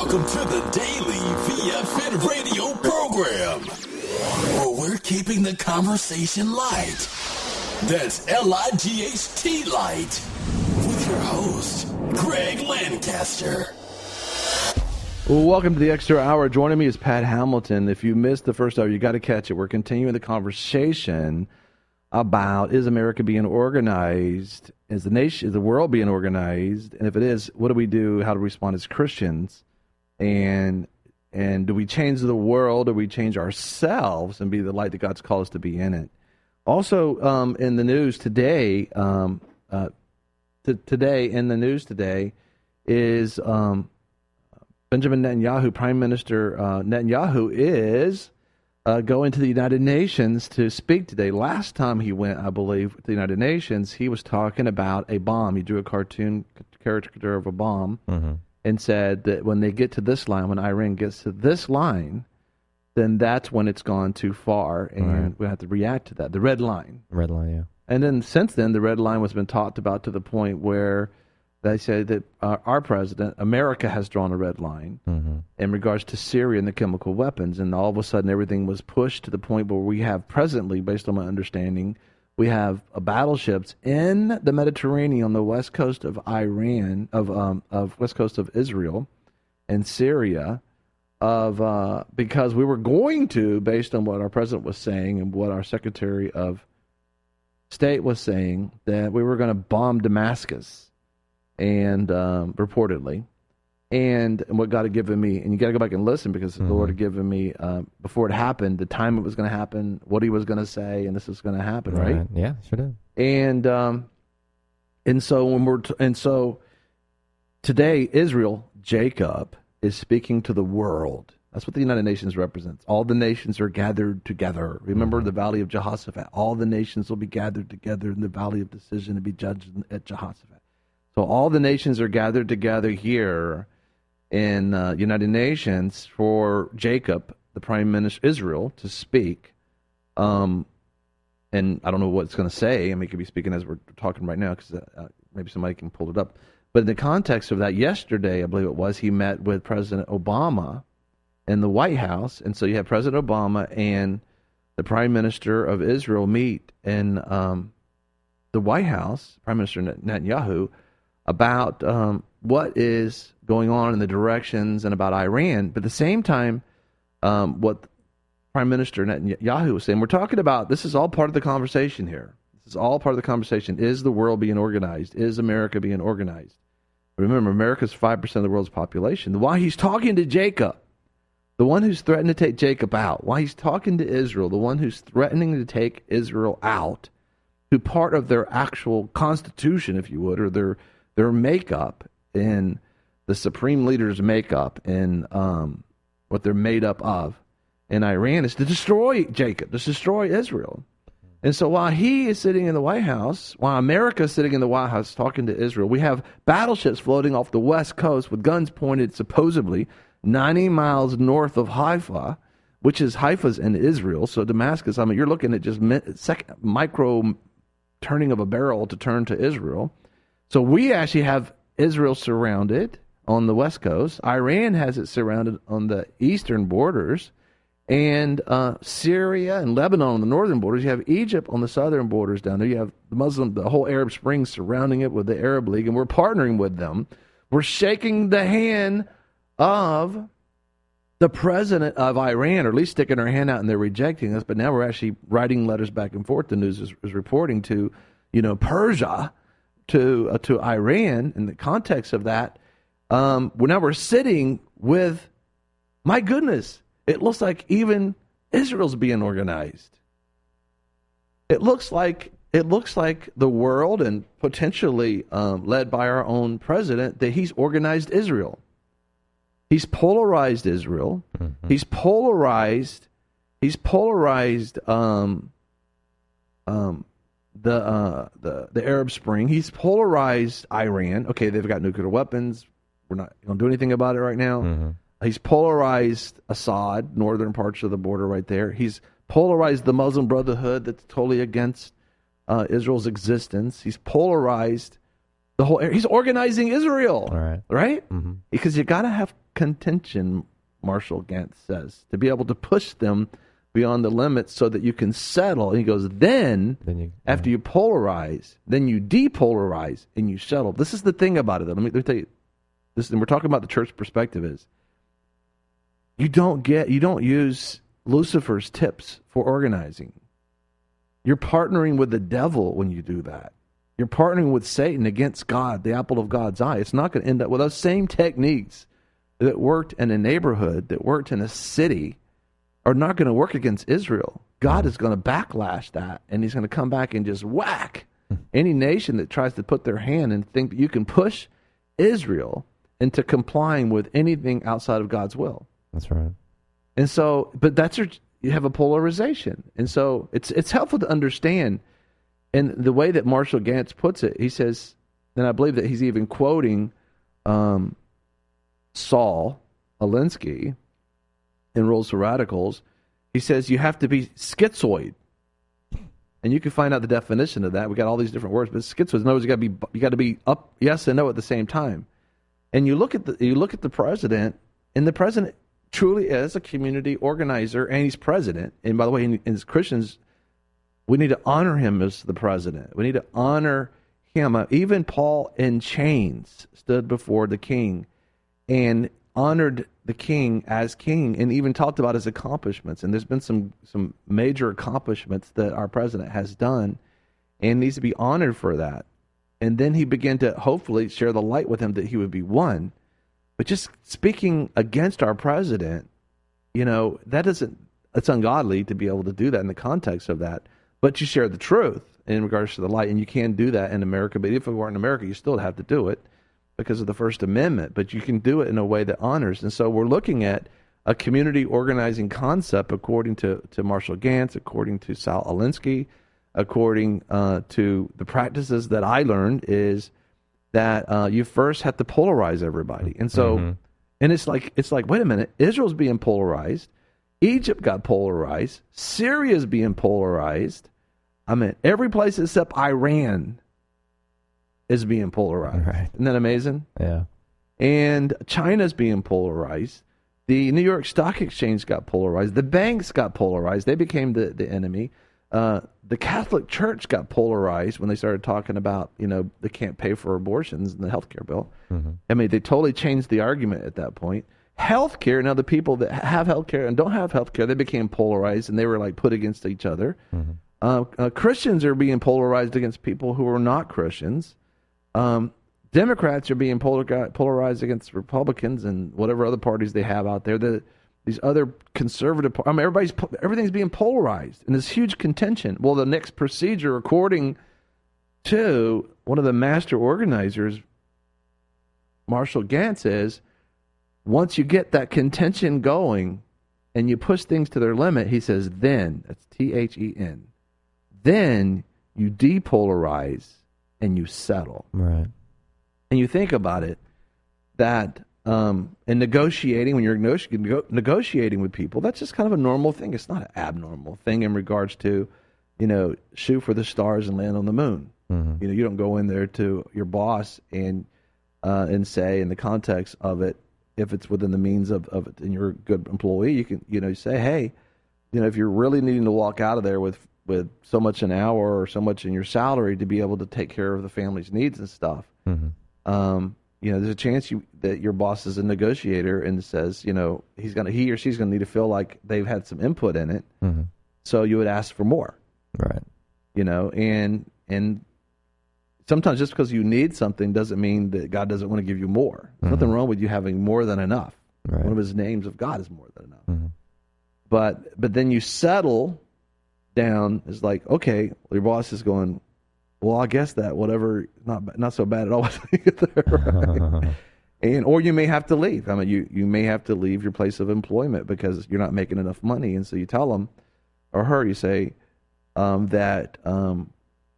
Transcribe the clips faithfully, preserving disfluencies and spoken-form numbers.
Welcome to the Daily V F N radio program, where we're keeping the conversation light. That's L I G H T light. With your host, Greg Lancaster. Well, welcome to the Extra Hour. Joining me is Pat Hamilton. If you missed the first hour, you got to catch it. We're continuing the conversation about, is America being organized? Is the nation, is the world being organized? And if it is, what do we do? How do we respond as Christians? And and do we change the world? Do we change ourselves and be the light that God's called us to be in it? Also, um, in the news today, um, uh, t- today in the news today is um, Benjamin Netanyahu, Prime Minister uh, Netanyahu, is uh, going to the United Nations to speak today. Last time he went, I believe, to the United Nations, he was talking about a bomb. He drew a cartoon caricature of a bomb. Mm-hmm. And said that when they get to this line, when Iran gets to this line, then that's when it's gone too far, and right. we have to react to that. The red line. Red line, yeah. And then since then, the red line has been talked about to the point where they say that uh, our president, America, has drawn a red line mm-hmm. in regards to Syria and the chemical weapons, and all of a sudden everything was pushed to the point where we have presently, based on my understanding, we have uh, battleships in the Mediterranean on the west coast of Iran, of um, of west coast of Israel and Syria, of uh, because we were going to, based on what our president was saying and what our Secretary of State was saying, that we were going to bomb Damascus, and um, reportedly. And, and what God had given me, and you got to go back and listen because mm-hmm. the Lord had given me, uh, before it happened, the time it was going to happen, what he was going to say, and this is going to happen, right? right? Yeah, sure did. And um, and so when we're t- and so today, Israel, Jacob, is speaking to the world. That's what the United Nations represents. All the nations are gathered together. Remember mm-hmm. the Valley of Jehoshaphat. All the nations will be gathered together in the Valley of Decision to be judged at Jehoshaphat. So all the nations are gathered together here in uh, United Nations for Jacob, the Prime Minister of Israel, to speak. Um, and I don't know what it's going to say. I mean, it could be speaking as we're talking right now, because uh, maybe somebody can pull it up. But in the context of that, yesterday, I believe it was, he met with President Obama in the White House. And so you have President Obama and the Prime Minister of Israel meet in um, the White House, Prime Minister Netanyahu, about um, what is going on in the directions and about Iran. But at the same time, um, what Prime Minister Netanyahu was saying, we're talking about, this is all part of the conversation here. This is all part of the conversation. Is the world being organized? Is America being organized? Remember, America's five percent of the world's population. Why he's talking to Jacob, the one who's threatened to take Jacob out, why he's talking to Israel, the one who's threatening to take Israel out, who part of their actual constitution, if you would, or their their makeup in the supreme leader's makeup and um, what they're made up of in Iran is to destroy Jacob, to destroy Israel. And so while he is sitting in the White House, while America is sitting in the White House talking to Israel, we have battleships floating off the west coast with guns pointed supposedly ninety miles north of Haifa, which is Haifa's in Israel. So Damascus, I mean, you're looking at just second, micro turning of a barrel to turn to Israel. So we actually have Israel surrounded on the west coast. Iran has it surrounded on the eastern borders. And uh, Syria and Lebanon on the northern borders. You have Egypt on the southern borders down there. You have the Muslim, the whole Arab Spring surrounding it with the Arab League. And we're partnering with them. We're shaking the hand of the president of Iran, or at least sticking our hand out, and they're rejecting us. But now we're actually writing letters back and forth. The news is, is reporting to, you know, Persia, to uh, to Iran. In the context of that, um, well, now we're sitting with, my goodness, it looks like even Israel's being organized. It looks like it looks like the world, and potentially um, led by our own president, that he's organized Israel. He's polarized Israel. Mm-hmm. He's polarized. He's polarized um, um, the uh, the the Arab Spring. He's polarized Iran. Okay, they've got nuclear weapons. We're not going to do anything about it right now. Mm-hmm. He's polarized Assad, northern parts of the border right there. He's polarized the Muslim Brotherhood that's totally against uh, Israel's existence. He's polarized The whole area. He's organizing Israel. All right. Right? Mm-hmm. Because you got to have contention, Marshall Gantz says, to be able to push them beyond the limits so that you can settle. And he goes, then, then you, after yeah. you polarize, then you depolarize and you settle. This is the thing about it. Let me, let me tell you. This, and we're talking about the church perspective is you don't get, you don't use Lucifer's tips for organizing. You're partnering with the devil when you do that. You're partnering with Satan against God, the apple of God's eye. It's not going to end up with those same techniques that worked in a neighborhood, that worked in a city, are not going to work against Israel. God is going to backlash that, and he's going to come back and just whack any nation that tries to put their hand and think that you can push Israel into complying with anything outside of God's will. That's right. And so, but that's your, you have a polarization. And so it's it's helpful to understand. And the way that Marshall Gantz puts it, he says, and I believe that he's even quoting um, Saul Alinsky in Rules for Radicals. He says you have to be schizoid. And you can find out the definition of that. We got all these different words, but schizoid, in other words, you got to be you got to be up yes and no at the same time. And you look at the you look at the president, and the president truly is a community organizer, and he's president. And by the way, in, as Christians, we need to honor him as the president. We need to honor him. Uh, even Paul in chains stood before the king and honored the king as king, and even talked about his accomplishments. And there's been some some major accomplishments that our president has done, and needs to be honored for that. And then he began to hopefully share the light with him that he would be one. But just speaking against our president, you know, that isn't, it's ungodly to be able to do that in the context of that. But you share the truth in regards to the light, and you can do that in America. But if it weren't in America, you still have to do it because of the First Amendment. But you can do it in a way that honors. And so we're looking at a community organizing concept according to, to Marshall Gantz, according to Saul Alinsky, according uh, to the practices that I learned is that uh, you first have to polarize everybody. And so, mm-hmm. and it's like, it's like, wait a minute, Israel's being polarized. Egypt got polarized. Syria's being polarized. I mean, every place except Iran is being polarized. Right. Isn't that amazing? Yeah. And China's being polarized. The New York Stock Exchange got polarized. The banks got polarized. They became the, the enemy. Uh, the Catholic Church got polarized when they started talking about, you know, they can't pay for abortions in the healthcare bill. Mm-hmm. I mean, they totally changed the argument at that point. Healthcare, now the people that have healthcare and don't have healthcare, they became polarized, and they were like put against each other. Mm-hmm. Uh, uh, Christians are being polarized against people who are not Christians. Um, Democrats are being polar- polarized against Republicans and whatever other parties they have out there. The, these other conservative, I mean, everybody's everything's being polarized, and this huge contention. Well, the next procedure, according to one of the master organizers, Marshall Gantz, is once you get that contention going and you push things to their limit, he says, then, that's T H E N, then you depolarize and you settle. Right. And you think about it, that um, in negotiating, when you're nego- negotiating with people, that's just kind of a normal thing. It's not an abnormal thing in regards to, you know, shoot for the stars and land on the moon. Mm-hmm. You know, you don't go in there to your boss and uh, and say, in the context of it, if it's within the means of, of it and you're a good employee, you can, you know, say, hey, you know, if you're really needing to walk out of there with, with so much an hour or so much in your salary to be able to take care of the family's needs and stuff, mm-hmm. um, you know, there's a chance you that your boss is a negotiator and says, you know, he's gonna he or she's gonna need to feel like they've had some input in it. Mm-hmm. So you would ask for more. Right. You know, and and sometimes just because you need something doesn't mean that God doesn't want to give you more. There's mm-hmm. nothing wrong with you having more than enough. Right. One of his names of God is more than enough. Mm-hmm. But but then you settle down, is like, okay, your boss is going, well, I guess that whatever, not not so bad at all. Right? And or you may have to leave. I mean, you, you may have to leave your place of employment because you're not making enough money. And so you tell them, or her, you say um, that um,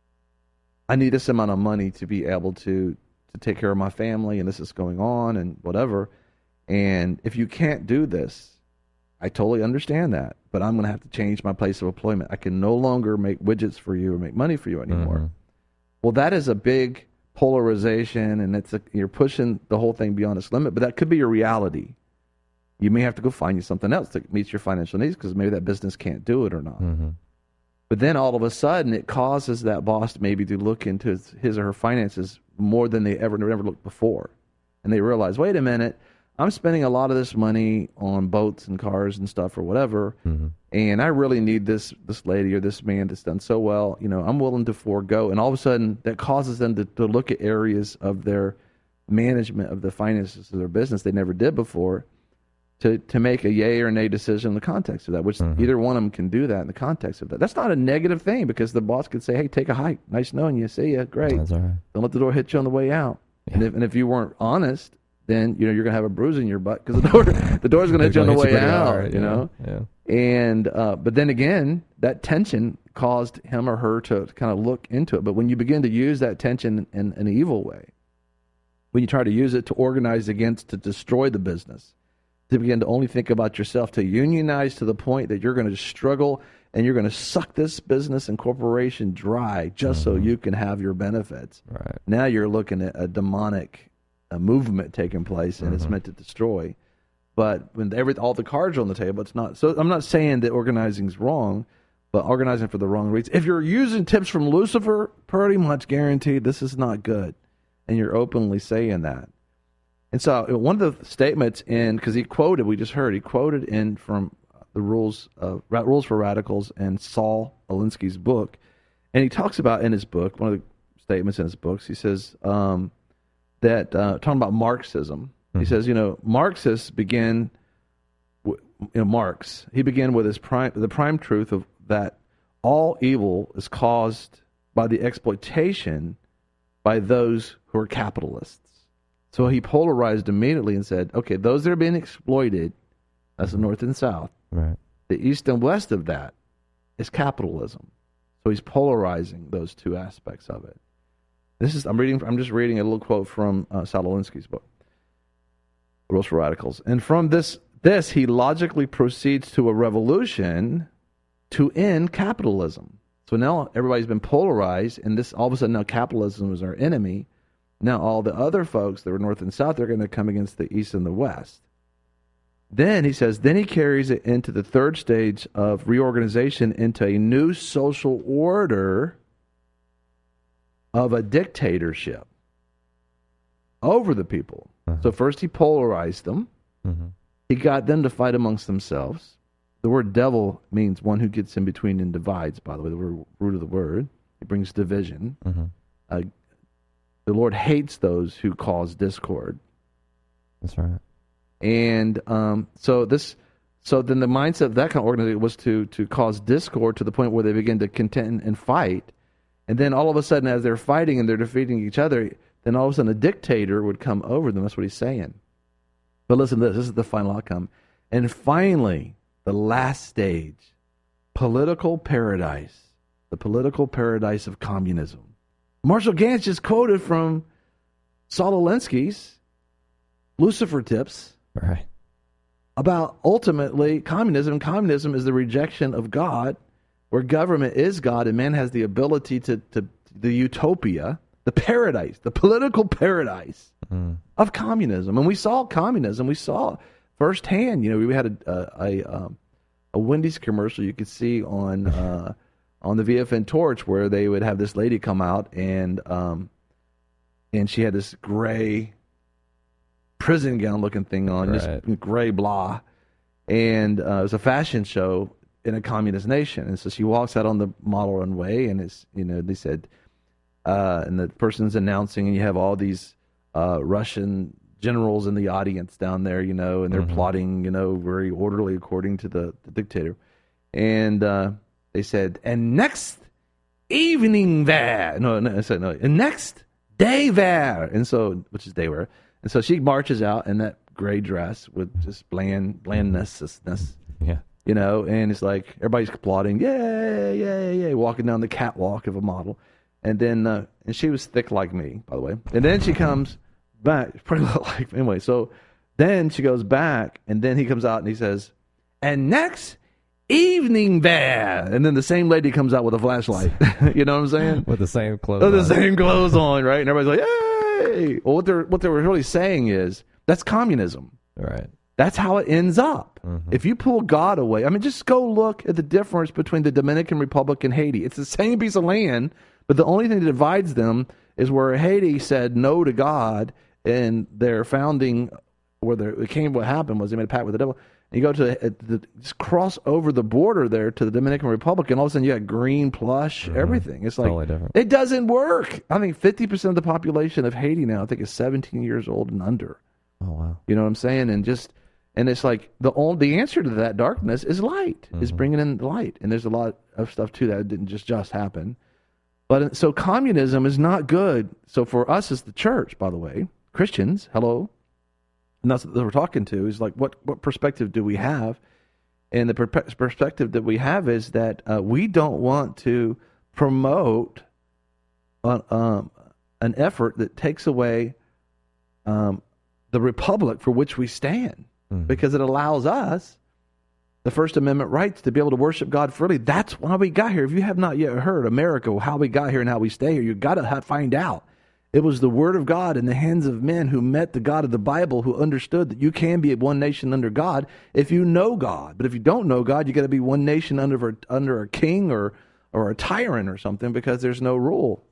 I need this amount of money to be able to, to take care of my family, and this is going on and whatever. And if you can't do this, I totally understand that, but I'm going to have to change my place of employment. I can no longer make widgets for you or make money for you anymore. Mm-hmm. Well, that is a big polarization, and it's a, you're pushing the whole thing beyond its limit. But that could be your reality. You may have to go find you something else that meets your financial needs because maybe that business can't do it or not. Mm-hmm. But then all of a sudden, it causes that boss maybe to look into his, his or her finances more than they ever never looked before, and they realize, wait a minute, I'm spending a lot of this money on boats and cars and stuff or whatever, mm-hmm. and I really need this this lady or this man that's done so well. You know, I'm willing to forego, and all of a sudden, that causes them to, to look at areas of their management of the finances of their business they never did before. To, to make a yay or nay decision in the context of that, which mm-hmm. either one of them can do that in the context of that. That's not a negative thing because the boss could say, hey, take a hike. Nice knowing you. See ya. Great. That's all right. Don't let the door hit you on the way out. Yeah. And, if, and if you weren't honest, then you know you're going to have a bruise in your butt because the door the door's going to hit you on the way out. Hard, you know. Yeah. And uh, but then again, that tension caused him or her to kind of look into it. But when you begin to use that tension in an evil way, when you try to use it to organize against, to destroy the business, to begin to only think about yourself, to unionize to the point that you're going to struggle and you're going to suck this business and corporation dry just mm-hmm. so you can have your benefits. Right. Now you're looking at a demonic a movement taking place, and mm-hmm. it's meant to destroy. But when every all the cards are on the table, it's not. So I'm not saying that organizing is wrong, but organizing for the wrong reasons. If you're using tips from Lucifer, pretty much guaranteed this is not good, and you're openly saying that. And so one of the statements in, because he quoted, we just heard, he quoted in from the Rules of, Rules for Radicals and Saul Alinsky's book. And he talks about in his book, one of the statements in his books, he says um, that, uh, talking about Marxism, mm-hmm. he says, you know, Marxists begin, you know, Marx, he began with his prime, the prime truth of that all evil is caused by the exploitation by those who are capitalists. So he polarized immediately and said, okay, those that are being exploited, that's the North and South. Right. The East and West of that is capitalism. So he's polarizing those two aspects of it. This is I'm reading. I'm just reading a little quote from uh, Saul Alinsky's book, Rules for Radicals. And from this, this he logically proceeds to a revolution to end capitalism. So now everybody's been polarized, and this all of a sudden now capitalism is our enemy. Now, all the other folks that were North and South, they're going to come against the East and the West. Then, he says, then he carries it into the third stage of reorganization into a new social order of a dictatorship over the people. Uh-huh. So first he polarized them. Mm-hmm. He got them to fight amongst themselves. The word devil means one who gets in between and divides, by the way, the root of the word. It brings division. Mm-hmm. Uh, The Lord hates those who cause discord. That's right. And um, so this, so then the mindset of that kind of organization was to to cause discord to the point where they begin to contend and fight. And then all of a sudden, as they're fighting and they're defeating each other, then all of a sudden a dictator would come over them. That's what he's saying. But listen to this. This is the final outcome. And finally, the last stage, political paradise, the political paradise of communism. Marshall Gantz just quoted from Saul Alinsky's Lucifer tips right. about ultimately communism. Communism is the rejection of God, where government is God and man has the ability to, to the utopia, the paradise, the political paradise mm. of communism. And we saw communism. We saw firsthand. You know, we had a a, a, um, a Wendy's commercial you could see on. Uh, on the V F N Torch, where they would have this lady come out and um, and she had this gray prison gown looking thing on, right. this gray blah, and uh, it was a fashion show in a communist nation. And so she walks out on the model runway, and it's you know they said, uh, and the person's announcing, and you have all these uh, Russian generals in the audience down there, you know, and they're mm-hmm. plotting, you know, very orderly according to the, the dictator, and. Uh, They said, and next evening there, no, no, I said no, and next day there, and so, which is day wear, and so she marches out in that gray dress with just bland, blandness, yeah, you know, and it's like everybody's applauding, yay, yay, yay, walking down the catwalk of a model, and then, uh, and she was thick like me, by the way, and then she comes back, pretty like anyway, so then she goes back, and then he comes out and he says, and next evening bear. And then the same lady comes out with a flashlight. You know what I'm saying? With the same clothes With on. the same clothes on, right? And everybody's like, hey! Well, what they're, what they were really saying is, that's communism. Right. That's how it ends up. Mm-hmm. If you pull God away, I mean, just go look at the difference between the Dominican Republic and Haiti. It's the same piece of land, but the only thing that divides them is where Haiti said no to God, and their founding, where it came, what happened was they made a pact with the devil. And you go to the, the just cross over the border there to the Dominican Republic, and all of a sudden you got green plush, mm-hmm. everything. It's like, totally different. It doesn't work. I think fifty percent of the population of Haiti now, I think, is seventeen years old and under. Oh, wow. You know what I'm saying? And just... And it's like the only, the answer to that darkness is light, mm-hmm. is bringing in the light. And there's a lot of stuff, too, that didn't just, just happen. But so communism is not good. So for us as the church, by the way, Christians, hello, and that's what we're talking to, is like, what, what perspective do we have? And the per- perspective that we have is that uh, we don't want to promote uh, um, an effort that takes away um, the republic for which we stand. Mm-hmm. Because it allows us the First Amendment rights to be able to worship God freely. That's why we got here. If you have not yet heard America, how we got here and how we stay here, you've got to find out. It was the Word of God in the hands of men who met the God of the Bible, who understood that you can be one nation under God if you know God. But if you don't know God, you got to be one nation under, under a king or, or a tyrant or something, because there's no rule.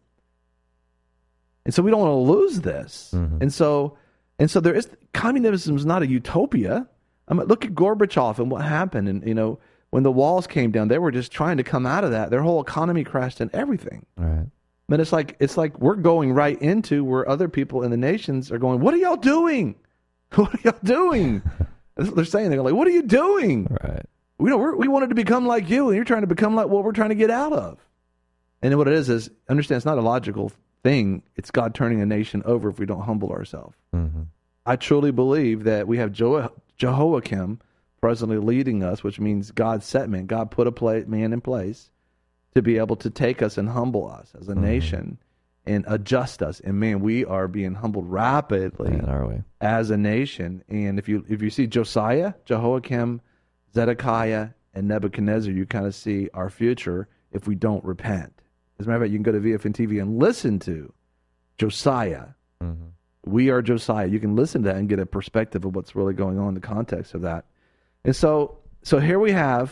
And so we don't want to lose this. Mm-hmm. And so... And so there is, communism is not a utopia. I mean, look at Gorbachev and what happened. And, you know, when the walls came down, they were just trying to come out of that. Their whole economy crashed and everything. Right. But it's like, it's like we're going right into where other people in the nations are going, what are y'all doing? What are y'all doing? That's what they're saying. They're like, what are you doing? Right. We, know, we're, we wanted to become like you, and you're trying to become like what we're trying to get out of. And then what it is is, understand, it's not a logical thing. It's God turning a nation over if we don't humble ourselves. Mm-hmm. I truly believe that we have Jo- Jehoiakim presently leading us, which means God set man. God put a play, man in place to be able to take us and humble us as a mm-hmm. nation and adjust us. And man, we are being humbled rapidly man, are we? as a nation. And if you if you see Josiah, Jehoiakim, Zedekiah, and Nebuchadnezzar, you kind of see our future if we don't repent. As a matter of fact, you can go to V F N T V and listen to Josiah. Mm-hmm. We are Josiah. You can listen to that and get a perspective of what's really going on in the context of that. And so so here we have,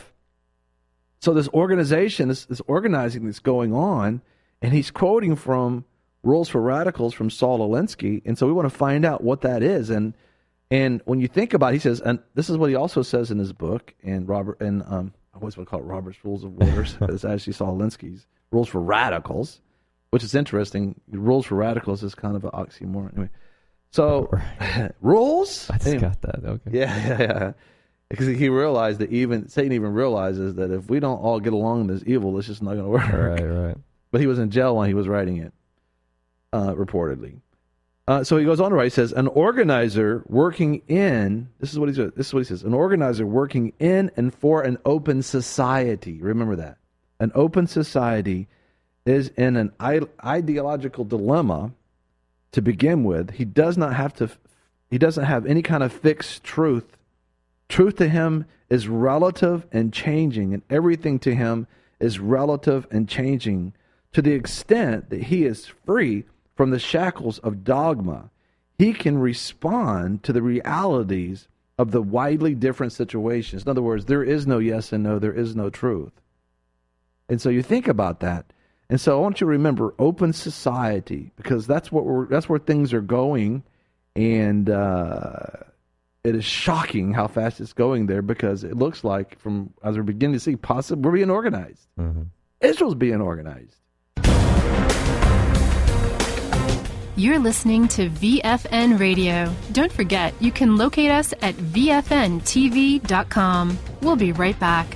so this organization, this, this organizing that's going on, and he's quoting from Rules for Radicals from Saul Alinsky. And so we want to find out what that is. And and when you think about it, he says, and this is what he also says in his book, and Robert, and um, I always want to call it Robert's Rules of Wars, but it's actually Saul Alinsky's Rules for Radicals, which is interesting. Rules for Radicals is kind of an oxymoron. Anyway, so rules? I just anyway. got that. Okay. Yeah, yeah, yeah. Because he realized that even Satan even realizes that if we don't all get along in this evil, it's just not going to work. Right, right. But he was in jail while he was writing it, uh, reportedly. Uh, so he goes on to write. He says, "An organizer working in this is what he's this is what he says. An organizer working in and for an open society. Remember that. An open society is in an ideological dilemma to begin with. He does not have to. He doesn't have any kind of fixed truth. Truth to him is relative and changing, and everything to him is relative and changing to the extent that he is free from the shackles of dogma. He can respond to the realities of the widely different situations. In other words, there is no yes and no, there is no truth. And so you think about that. And so I want you to remember open society, because that's what we're that's where things are going, and uh, it is shocking how fast it's going there, because it looks like, from as we're beginning to see, possibly we're being organized. Mm-hmm. Israel's being organized. You're listening to V F N Radio. Don't forget, you can locate us at V F N T V dot com. We'll be right back.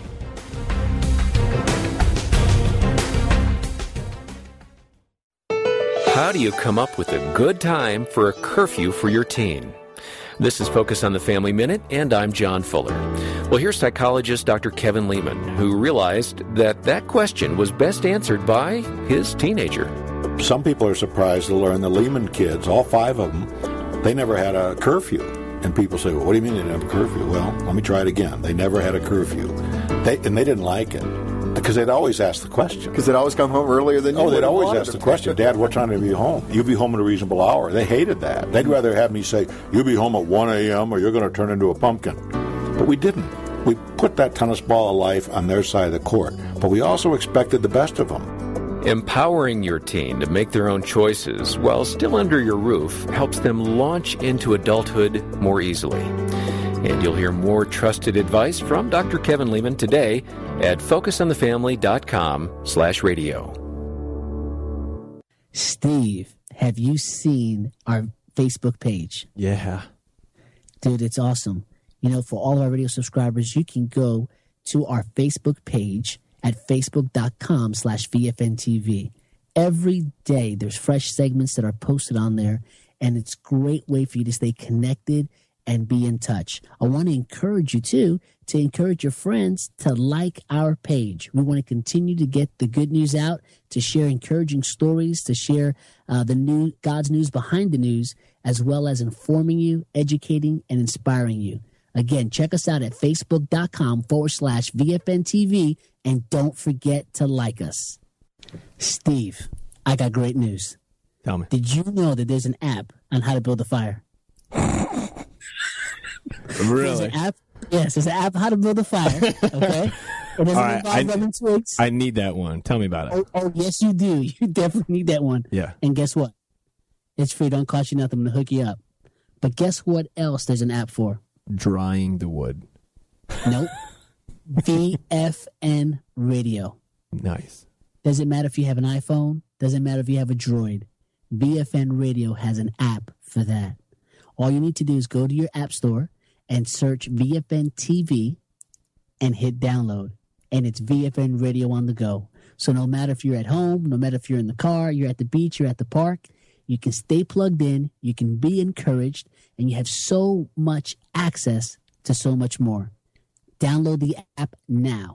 How do you come up with a good time for a curfew for your teen? This is Focus on the Family Minute, and I'm John Fuller. Well, here's psychologist Doctor Kevin Lehman, who realized that that question was best answered by his teenager. Some people are surprised to learn the Lehman kids, all five of them, they never had a curfew. And people say, well, what do you mean they didn't have a curfew? Well, let me try it again. They never had a curfew. They, and they didn't like it because they'd always ask the question. Because they'd always come home earlier than you. Oh, they'd would have always wanted ask the to. question, Dad, what time do you be home? You'll be home at a reasonable hour. They hated that. They'd rather have me say, you'll be home at one a.m. or you're going to turn into a pumpkin. But we didn't. We put that tennis ball of life on their side of the court. But we also expected the best of them. Empowering your teen to make their own choices while still under your roof helps them launch into adulthood more easily. And you'll hear more trusted advice from Doctor Kevin Leman today at focus on the family dot com slash radio. Steve, have you seen our Facebook page? Yeah. Dude, it's awesome. You know, for all of our radio subscribers, you can go to our Facebook page at facebook dot com slash V F N T V. Every day there's fresh segments that are posted on there, and it's a great way for you to stay connected and be in touch. I want to encourage you, too, to encourage your friends to like our page. We want to continue to get the good news out, to share encouraging stories, to share uh, the new God's news behind the news, as well as informing you, educating, and inspiring you. Again, check us out at facebook dot com forward slash V F N T V, and don't forget to like us. Steve, I got great news. Tell me. Did you know that there's an app on how to build a fire? Really? There's an app. Yes, there's an app on how to build a fire. Okay. It doesn't All right, involve I- rubbing twigs. I need that one. Tell me about it. oh, oh, yes, you do. You definitely need that one. Yeah. And guess what? It's free. Don't cost you nothing. I'm going to hook you up. But guess what else there's an app for? Drying the wood. Nope. V F N Radio. Nice. Doesn't matter if you have an iPhone. Doesn't matter if you have a Droid. V F N Radio has an app for that. All you need to do is go to your app store and search V F N T V and hit download. And it's V F N Radio on the go. So no matter if you're at home, no matter if you're in the car, you're at the beach, you're at the park, you can stay plugged in, you can be encouraged, and you have so much access to so much more. Download the app now.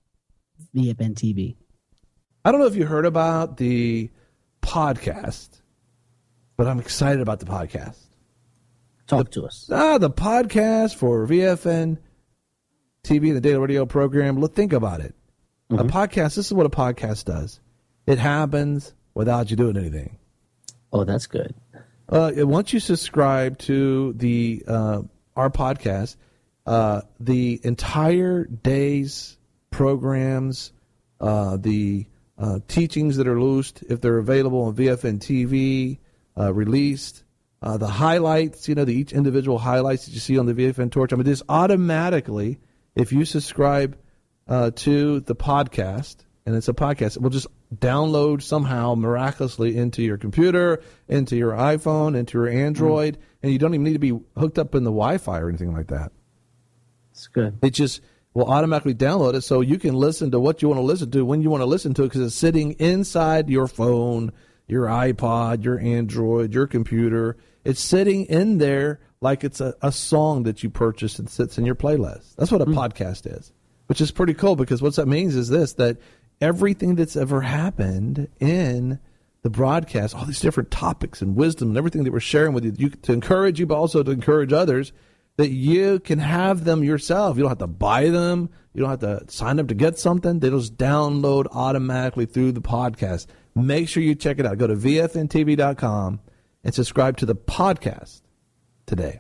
V F N T V. I don't know if you heard about the podcast, but I'm excited about the podcast. Talk to us. Ah, the podcast for V F N T V, the daily radio program. Look, think about it. Mm-hmm. A podcast, this is what a podcast does. It happens without you doing anything. Oh, that's good. Uh, once you subscribe to the uh, our podcast, uh, the entire day's programs, uh, the uh, teachings that are loosed, if they're available on V F N T V, uh, released, uh, the highlights, you know, the each individual highlights that you see on the V F N Torch. I mean, this automatically, if you subscribe uh, to the podcast, and it's a podcast, it will just download somehow miraculously into your computer, into your iPhone, into your Android, mm. and you don't even need to be hooked up in the Wi-Fi or anything like that. It's good. It just will automatically download it so you can listen to what you want to listen to when you want to listen to it because it's sitting inside your phone, your iPod, your Android, your computer. It's sitting in there like it's a, a song that you purchased and sits in your playlist. That's what a mm. podcast is, which is pretty cool because what that means is this, that everything that's ever happened in the broadcast, all these different topics and wisdom and everything that we're sharing with you, you to encourage you, but also to encourage others, that you can have them yourself. You don't have to buy them. You don't have to sign up to get something. They just download automatically through the podcast. Make sure you check it out. Go to V F N T V dot com and subscribe to the podcast today.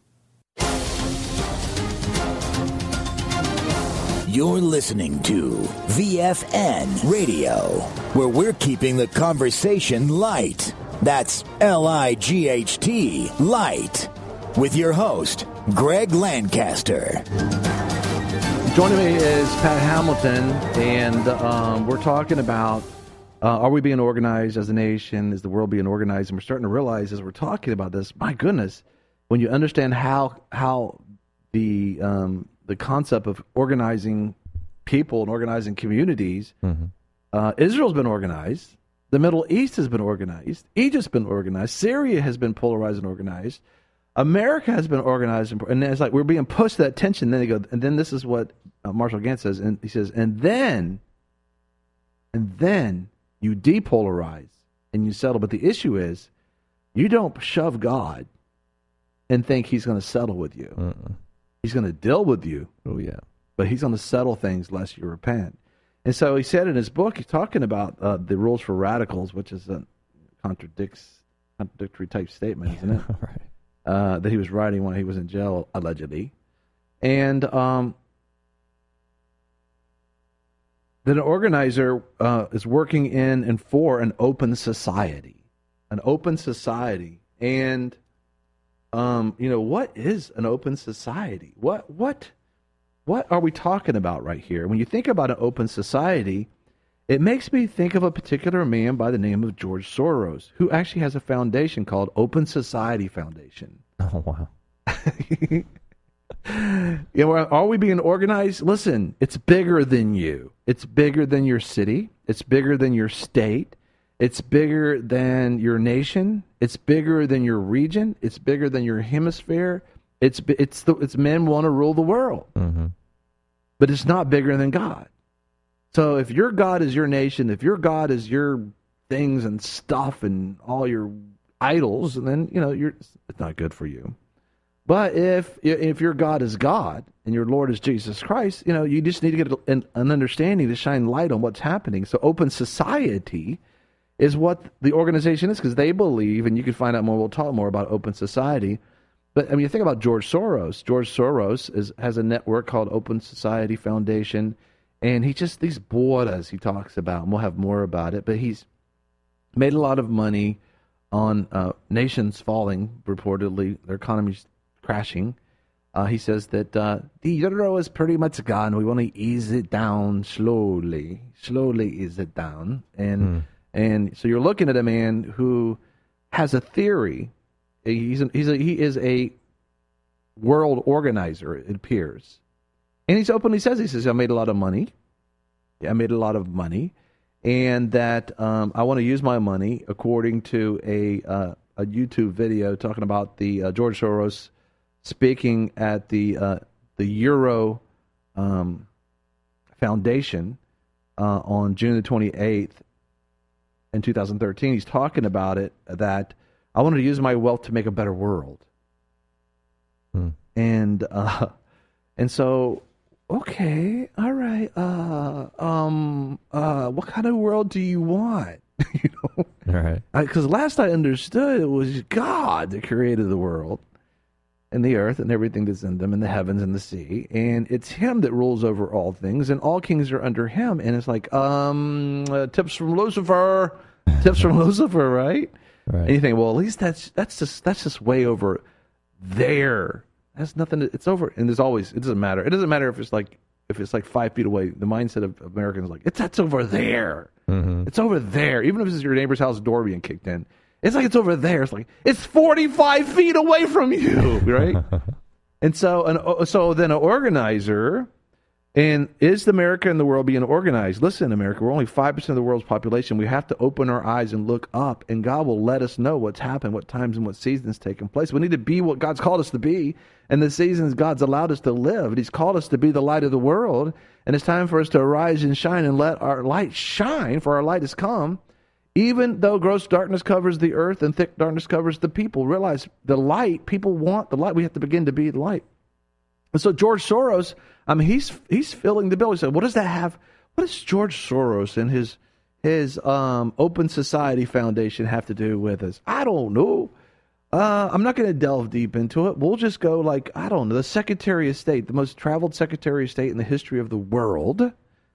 You're listening to V F N Radio, where we're keeping the conversation light. That's L I G H T, light. With your host, Greg Lancaster. Joining me is Pat Hamilton, and um, we're talking about uh, are we being organized as a nation? Is the world being organized? And we're starting to realize as we're talking about this, my goodness, when you understand how how the um, the concept of organizing people and organizing communities, mm-hmm. uh, Israel's been organized, the Middle East has been organized, Egypt's been organized, Syria has been polarized and organized, America has been organized, and, and it's like we're being pushed to that tension. Then they go, and then this is what uh, Marshall Gantz says, and he says, and then, and then you depolarize and you settle. But the issue is, you don't shove God and think He's going to settle with you. Uh-uh. He's going to deal with you. Oh yeah, but he's going to settle things lest you repent. And so he said in his book, he's talking about uh, the rules for radicals, which is a contradicts, contradictory type statement, isn't it? Right. Uh, that he was writing when he was in jail, allegedly. And um, that an organizer uh, is working in and for an open society. An open society. And, um, you know, what is an open society? What, what, what are we talking about right here? When you think about an open society, it makes me think of a particular man by the name of George Soros, who actually has a foundation called Open Society Foundation. Oh, wow. You know, are we being organized? Listen, it's bigger than you. It's bigger than your city. It's bigger than your state. It's bigger than your nation. It's bigger than your region. It's bigger than your hemisphere. It's it's the it's men want to rule the world, Mm-hmm. but it's not bigger than God. So if your God is your nation, if your God is your things and stuff and all your idols, then you know you're it's not good for you. But if if your God is God and your Lord is Jesus Christ, you know you just need to get an, an understanding to shine light on what's happening. So Open Society is what the organization is, because they believe, and you can find out more. We'll talk more about Open Society. But I mean, you think about George Soros. George Soros is, has a network called Open Society Foundation, and he just these borders he talks about, and we'll have more about it. But he's made a lot of money on uh, nations falling, reportedly, their economy's crashing. Uh, he says that uh, the euro is pretty much gone. We want to ease it down slowly, slowly ease it down. And Mm. and so you're looking at a man who has a theory. He's a, he's a, he is a world organizer, it appears. And he's openly says, he says, I made a lot of money. Yeah, I made a lot of money. And that um, I want to use my money according to a uh, a YouTube video talking about the uh, George Soros speaking at the uh, the Euro um, Foundation uh, on June the twenty-eighth in two thousand thirteen. He's talking about it, that I wanted to use my wealth to make a better world. Hmm. And uh, and so, okay, all right, uh, um, uh, what kind of world do you want? you know, All right. because last I understood, it was God that created the world and the earth and everything that's in them, and the heavens and the sea, and it's Him that rules over all things, and all kings are under Him. And it's like, um, uh, tips from Lucifer, tips from Lucifer, right? Right. And you think, well, at least that's that's just that's just way over there. That's nothing. To, it's over, and there's always. It doesn't matter. It doesn't matter if it's like if it's like five feet away. The mindset of Americans is like it's that's over there. Mm-hmm. It's over there. Even if it's your neighbor's house door being kicked in, it's like it's over there. It's like it's forty-five feet away from you, right? And so, an, so then an organizer. And is America and the world being organized? Listen, America, we're only five percent of the world's population. We have to open our eyes and look up, and God will let us know what's happened, what times and what seasons taking place. We need to be what God's called us to be, and the seasons God's allowed us to live. And He's called us to be the light of the world, and it's time for us to arise and shine and let our light shine, for our light has come. Even though gross darkness covers the earth and thick darkness covers the people, realize the light, people want the light. We have to begin to be the light. And so George Soros, I mean, he's he's filling the bill. He said, "What does that have? What does George Soros and his his um, Open Society Foundation have to do with us?" I don't know. Uh, I'm not going to delve deep into it. We'll just go like I don't know. The Secretary of State, the most traveled Secretary of State in the history of the world,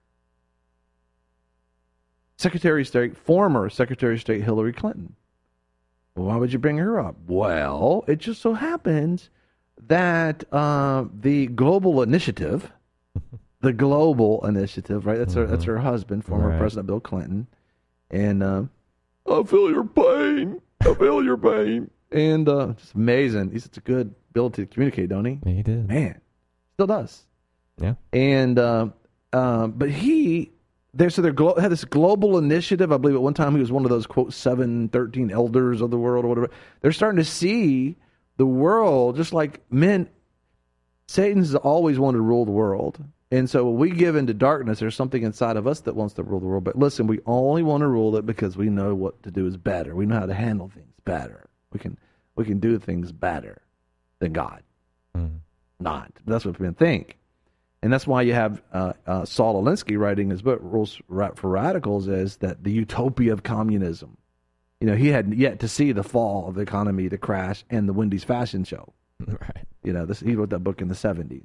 Secretary of State, former Secretary of State Hillary Clinton. Well, why would you bring her up? Well, it just so happens that uh, the Global Initiative, the Global Initiative, right? That's her. That's her husband, former Right. President Bill Clinton, and uh, I feel your pain. I feel your pain, and uh, just amazing. He's such a good ability to communicate, don't he? Yeah, he did. Man, still does. Yeah. And uh, uh, but he. There, so they glo- had this global initiative. I believe at one time he was one of those, quote, seven, thirteen elders of the world or whatever. They're starting to see the world just like men. Satan's always wanted to rule the world. And so when we give into darkness, there's something inside of us that wants to rule the world. But listen, we only want to rule it because we know what to do is better. We know how to handle things better. We can we can do things better than God. Mm. Not. That's what men think. And that's why you have uh, uh, Saul Alinsky writing his book, Rules for Radicals, is that the utopia of communism. You know, he had yet to see the fall of the economy, the crash, and the Wendy's fashion show. Right. You know, this, he wrote that book in the seventies.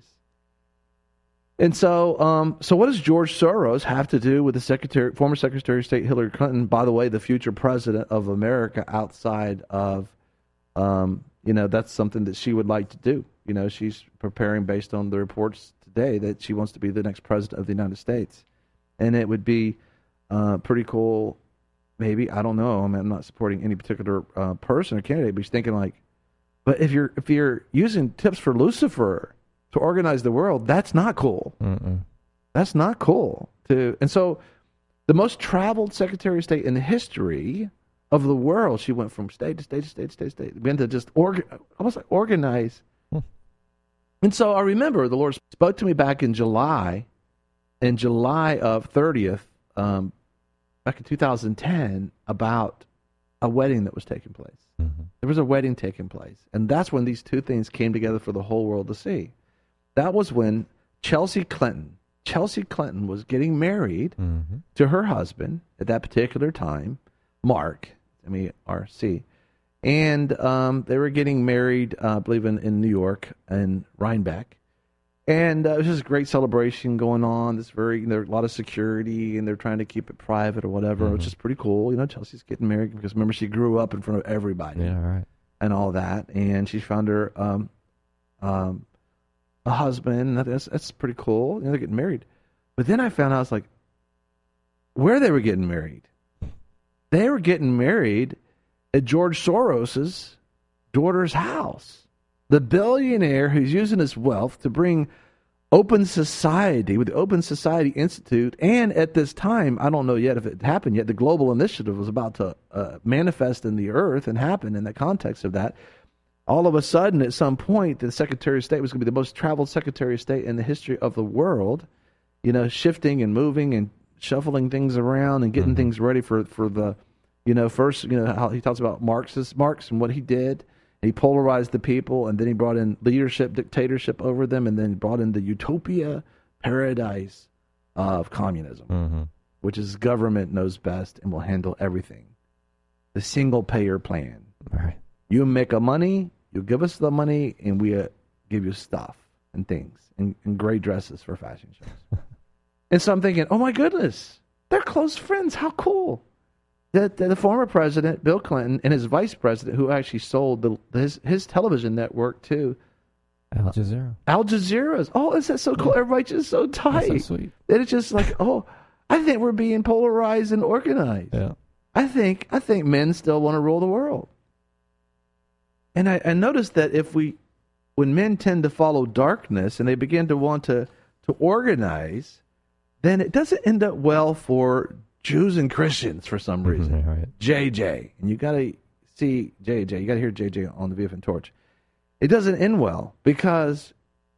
And so, um, so what does George Soros have to do with the secretary, former Secretary of State Hillary Clinton, by the way, the future president of America outside of, um, you know, that's something that she would like to do. You know, she's preparing based on the reports today that she wants to be the next president of the United States. And it would be uh, pretty cool, maybe, I don't know, I mean, I'm not supporting any particular uh, person or candidate, but she's thinking like, but if you're if you're using tips for Lucifer to organize the world, that's not cool. Mm-mm. That's not cool. To and so the most traveled Secretary of State in the history of the world, she went from state to state to state to state to state, began to just org, almost like organize. Hmm. And so I remember the Lord spoke to me back in July, in July of thirtieth, um, back in two thousand ten, about a wedding that was taking place. Mm-hmm. There was a wedding taking place. And that's when these two things came together for the whole world to see. That was when Chelsea Clinton, Chelsea Clinton was getting married Mm-hmm. to her husband at that particular time, Mark, I mean R C. And um, they were getting married, uh, I believe, in, in New York, in Rhinebeck. And uh, it was just a great celebration going on. This very, you know, a lot of security, and they're trying to keep it private or whatever, Mm-hmm. which is pretty cool. You know, Chelsea's getting married because remember she grew up in front of everybody, Yeah, right. and all that. And she found her um, um, a husband. And that's that's pretty cool. You know, they're getting married. But then I found out, I was like, where they were getting married. They were getting married at George Soros's daughter's house. The billionaire who's using his wealth to bring open society with the Open Society Institute, and at this time, I don't know yet if it happened yet, the global initiative was about to uh, manifest in the earth and happen in the context of that. All of a sudden, at some point, the Secretary of State was going to be the most traveled Secretary of State in the history of the world, you know, shifting and moving and shuffling things around and getting mm-hmm. things ready for, for the, you know, first, you know, how he talks about Marxist Marx and what he did. He polarized the people, and then he brought in leadership, dictatorship over them, and then he brought in the utopia paradise of communism, Mm-hmm. which is government knows best and will handle everything. The single-payer plan. All right. You make a money, you give us the money, and we uh, give you stuff and things and, and gray dresses for fashion shows. And so I'm thinking, oh my goodness, they're close friends. How cool. The, the, the former president, Bill Clinton, and his vice president, who actually sold the, his his television network to Al Jazeera. Al Jazeera's. Oh, is that so cool? Everybody's just so tight. That's so sweet. That it's just like, oh, I think we're being polarized and organized. Yeah. I think I think men still want to rule the world. And I, I noticed that if we, when men tend to follow darkness and they begin to want to, to organize, then it doesn't end up well for Jews and Christians for some reason. Mm-hmm, right. J J. And you got to see J J. You got to hear J J on the V F N Torch. It doesn't end well because,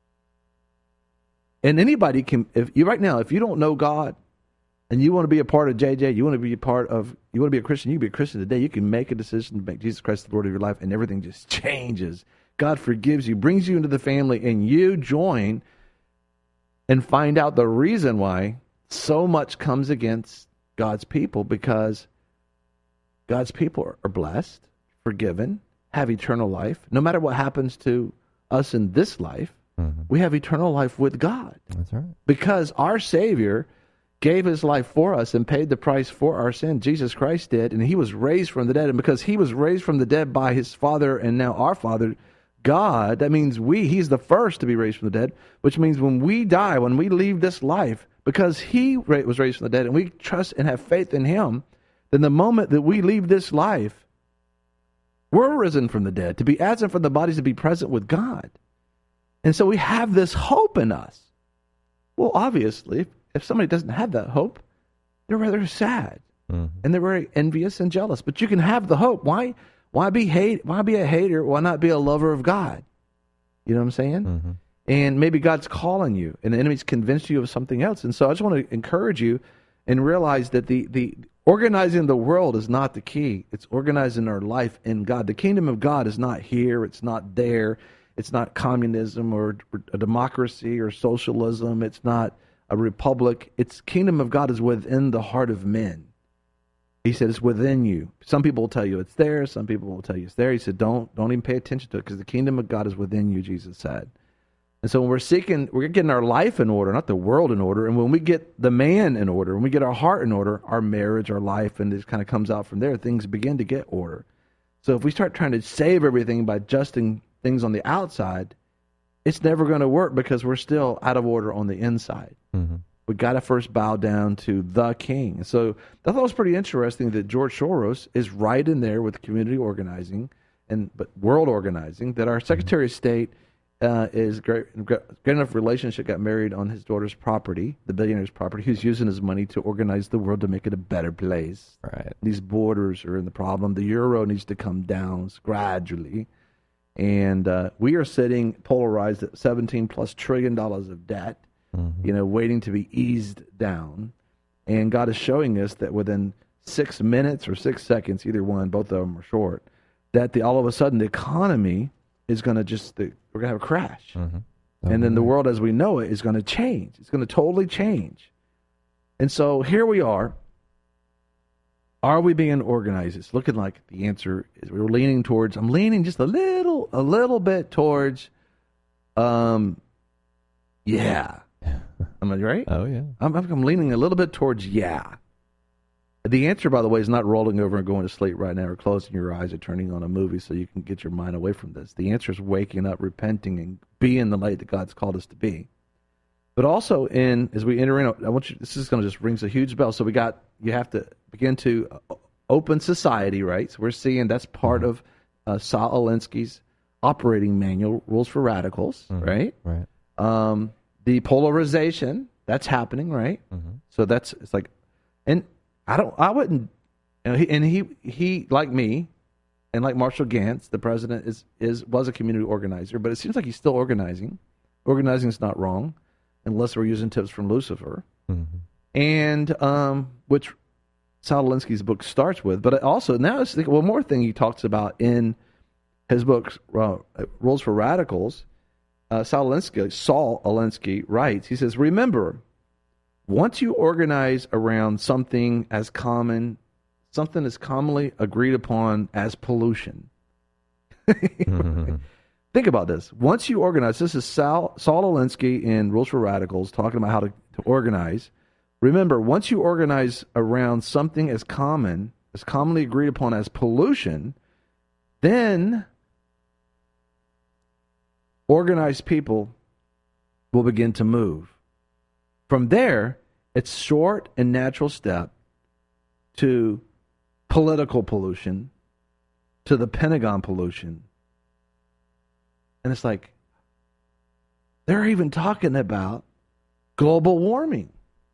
and anybody can, if you right now, if you don't know God and you want to be a part of J J, you want to be a part of, you want to be a Christian, you can be a Christian today. You can make a decision to make Jesus Christ the Lord of your life, and everything just changes. God forgives you, brings you into the family, and you join and find out the reason why so much comes against God's people, because God's people are blessed, forgiven, have eternal life. No matter what happens to us in this life, Mm-hmm. we have eternal life with God. That's right. Because our Savior gave his life for us and paid the price for our sin. Jesus Christ did, and he was raised from the dead. And because he was raised from the dead by his Father and now our Father, God, that means we, he's the first to be raised from the dead, which means when we die, when we leave this life, because he was raised from the dead and we trust and have faith in him, then the moment that we leave this life, we're risen from the dead, to be absent from the bodies, to be present with God. And so we have this hope in us. Well, obviously, if, if somebody doesn't have that hope, they're rather sad. Mm-hmm. And they're very envious and jealous. But you can have the hope. Why Why be hate? Why be a hater? Why not be a lover of God? You know what I'm saying? Mm-hmm. And maybe God's calling you, and the enemy's convinced you of something else. And so I just want to encourage you and realize that the, the organizing the world is not the key. It's organizing our life in God. The kingdom of God is not here. It's not there. It's not communism or a democracy or socialism. It's not a republic. It's kingdom of God is within the heart of men. He said it's within you. Some people will tell you it's there. Some people will tell you it's there. He said don't don't even pay attention to it because the kingdom of God is within you, Jesus said. And so when we're seeking, we're getting our life in order, not the world in order. And when we get the man in order, when we get our heart in order, our marriage, our life, and this kind of comes out from there, things begin to get order. So if we start trying to save everything by adjusting things on the outside, it's never going to work because we're still out of order on the inside. Mm-hmm. We got to first bow down to the king. So I thought it was pretty interesting that George Soros is right in there with community organizing and but world organizing, that our Secretary of State uh, is great, great enough relationship, got married on his daughter's property, the billionaire's property. He's using his money to organize the world to make it a better place. Right. These borders are in the problem. The euro needs to come down gradually. And uh, we are sitting polarized at seventeen plus trillion dollars of debt. Mm-hmm. You know, waiting to be eased down. And God is showing us that within six minutes or six seconds, either one, both of them are short, that the all of a sudden the economy is going to just, the, we're going to have a crash. Mm-hmm. And then the world as we know it is going to change. It's going to totally change. And so here we are. Are we being organized? It's looking like the answer is we're leaning towards, I'm leaning just a little, a little bit towards, um, yeah. Am I right? Oh, yeah. I'm, I'm leaning a little bit towards yeah. The answer, by the way, is not rolling over and going to sleep right now or closing your eyes or turning on a movie so you can get your mind away from this. The answer is waking up, repenting, and being the light that God's called us to be. But also, in as we enter in, I want you. This is going to just rings a huge bell. So we got you have to begin to open society, right? So we're seeing that's part mm-hmm. of uh, Saul Alinsky's operating manual, Rules for Radicals, mm-hmm. right? Right. Um, The polarization, that's happening, right? Mm-hmm. So that's, it's like, and I don't, I wouldn't, you know, he, and he, he, like me, and like Marshall Gantz, the president, is, is, was a community organizer, but it seems like he's still organizing. Organizing is not wrong, unless we're using tips from Lucifer. Mm-hmm. And, um, which Saul Alinsky's book starts with, but also, now it's, one more thing he talks about in his book, uh, Rules for Radicals. Uh, Saul Alinsky, Saul Alinsky writes, he says, remember, once you organize around something as common, something is commonly agreed upon as pollution. mm-hmm. Think about this. Once you organize, this is Saul, Saul Alinsky in Rules for Radicals talking about how to, to organize. Remember, once you organize around something as common, as commonly agreed upon as pollution, then organized people will begin to move. From there, it's short and natural step to political pollution, to the Pentagon pollution. And it's like, they're even talking about global warming.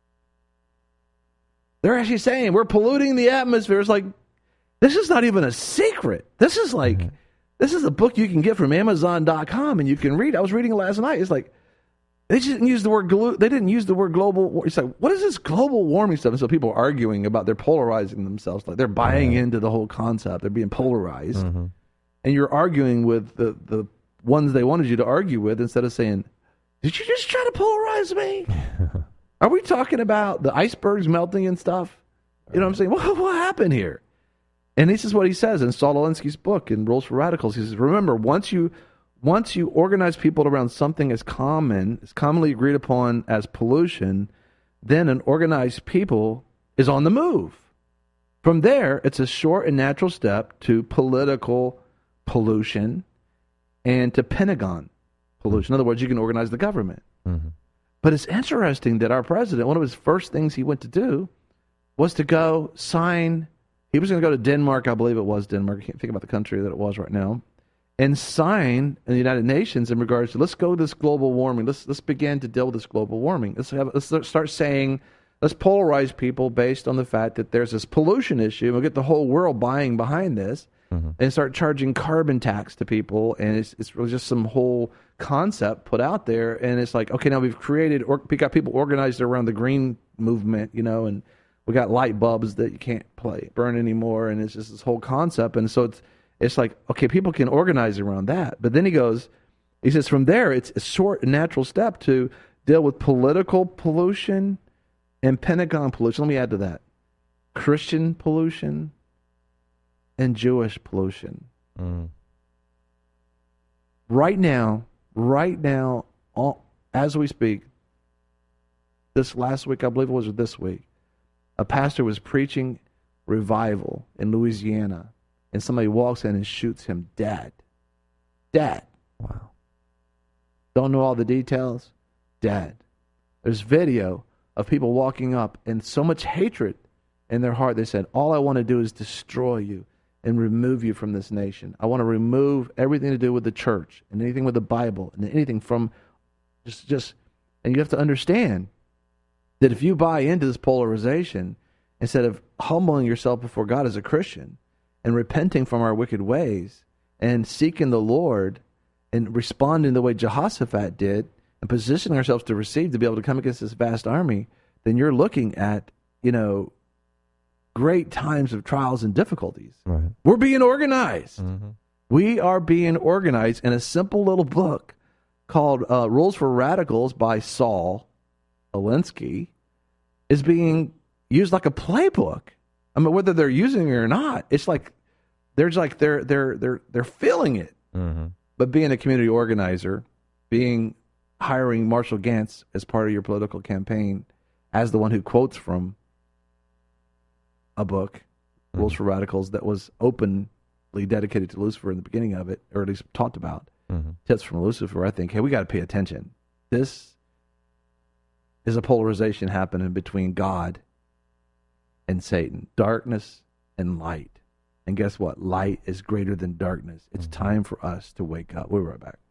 They're actually saying we're polluting the atmosphere. It's like, this is not even a secret. This is like, mm-hmm. This is a book you can get from Amazon dot com and you can read. I was reading it last night. It's like, they just didn't use the word glo- they didn't use the word global. It's like, what is this global warming stuff? And so people are arguing about, they're polarizing themselves. Like they're buying mm-hmm. into the whole concept. They're being polarized. Mm-hmm. And you're arguing with the, the ones they wanted you to argue with instead of saying, did you just try to polarize me? Are we talking about the icebergs melting and stuff? You know what I'm saying? What, what happened here? And this is what he says in Saul Alinsky's book, in Rules for Radicals. He says, remember, once you once you organize people around something as common, as commonly agreed upon as pollution, then an organized people is on the move. From there, it's a short and natural step to political pollution and to Pentagon pollution. In other words, you can organize the government. Mm-hmm. But it's interesting that our president, one of his first things he went to do was to go sign. He was going to go to Denmark, I believe it was Denmark. I can't think about the country that it was right now, and sign in the United Nations in regards to let's go to this global warming. Let's let's begin to deal with this global warming. Let's have, let's start saying let's polarize people based on the fact that there's this pollution issue. We'll get the whole world buying behind this, mm-hmm. and start charging carbon tax to people. And it's it's really just some whole concept put out there. And it's like, okay, now we've created or we got people organized around the green movement, you know, and we got light bulbs that you can't play burn anymore, and it's just this whole concept. And so it's it's like, okay, people can organize around that. But then he goes, He says from there, it's a short and natural step to deal with political pollution and Pentagon pollution. Let me add to that. Christian pollution and Jewish pollution. Mm. Right now, right now, all, as we speak, this last week, I believe it was this week, a pastor was preaching revival in Louisiana, and somebody walks in and shoots him dead. Dead. Wow. Don't know all the details? Dead. There's video of people walking up and so much hatred in their heart. They said, all I want to do is destroy you and remove you from this nation. I want to remove everything to do with the church and anything with the Bible and anything from just, just, and you have to understand that if you buy into this polarization, instead of humbling yourself before God as a Christian and repenting from our wicked ways and seeking the Lord and responding the way Jehoshaphat did and positioning ourselves to receive to be able to come against this vast army, then you're looking at, you know, great times of trials and difficulties. Right. We're being organized. Mm-hmm. We are being organized in a simple little book called uh, Rules for Radicals by Saul Alinsky is being used like a playbook. I mean, whether they're using it or not, it's like there's like they're they're they're they're feeling it. Mm-hmm. But being a community organizer, being hiring Marshall Gantz as part of your political campaign, as the one who quotes from a book, mm-hmm. Rules for Radicals, that was openly dedicated to Lucifer in the beginning of it, or at least talked about. Mm-hmm. Tips from Lucifer. I think, hey, we got to pay attention. This is a polarization happening between God and Satan, darkness and light. And guess what? Light is greater than darkness. It's Mm-hmm. time for us to wake up. We'll be right back.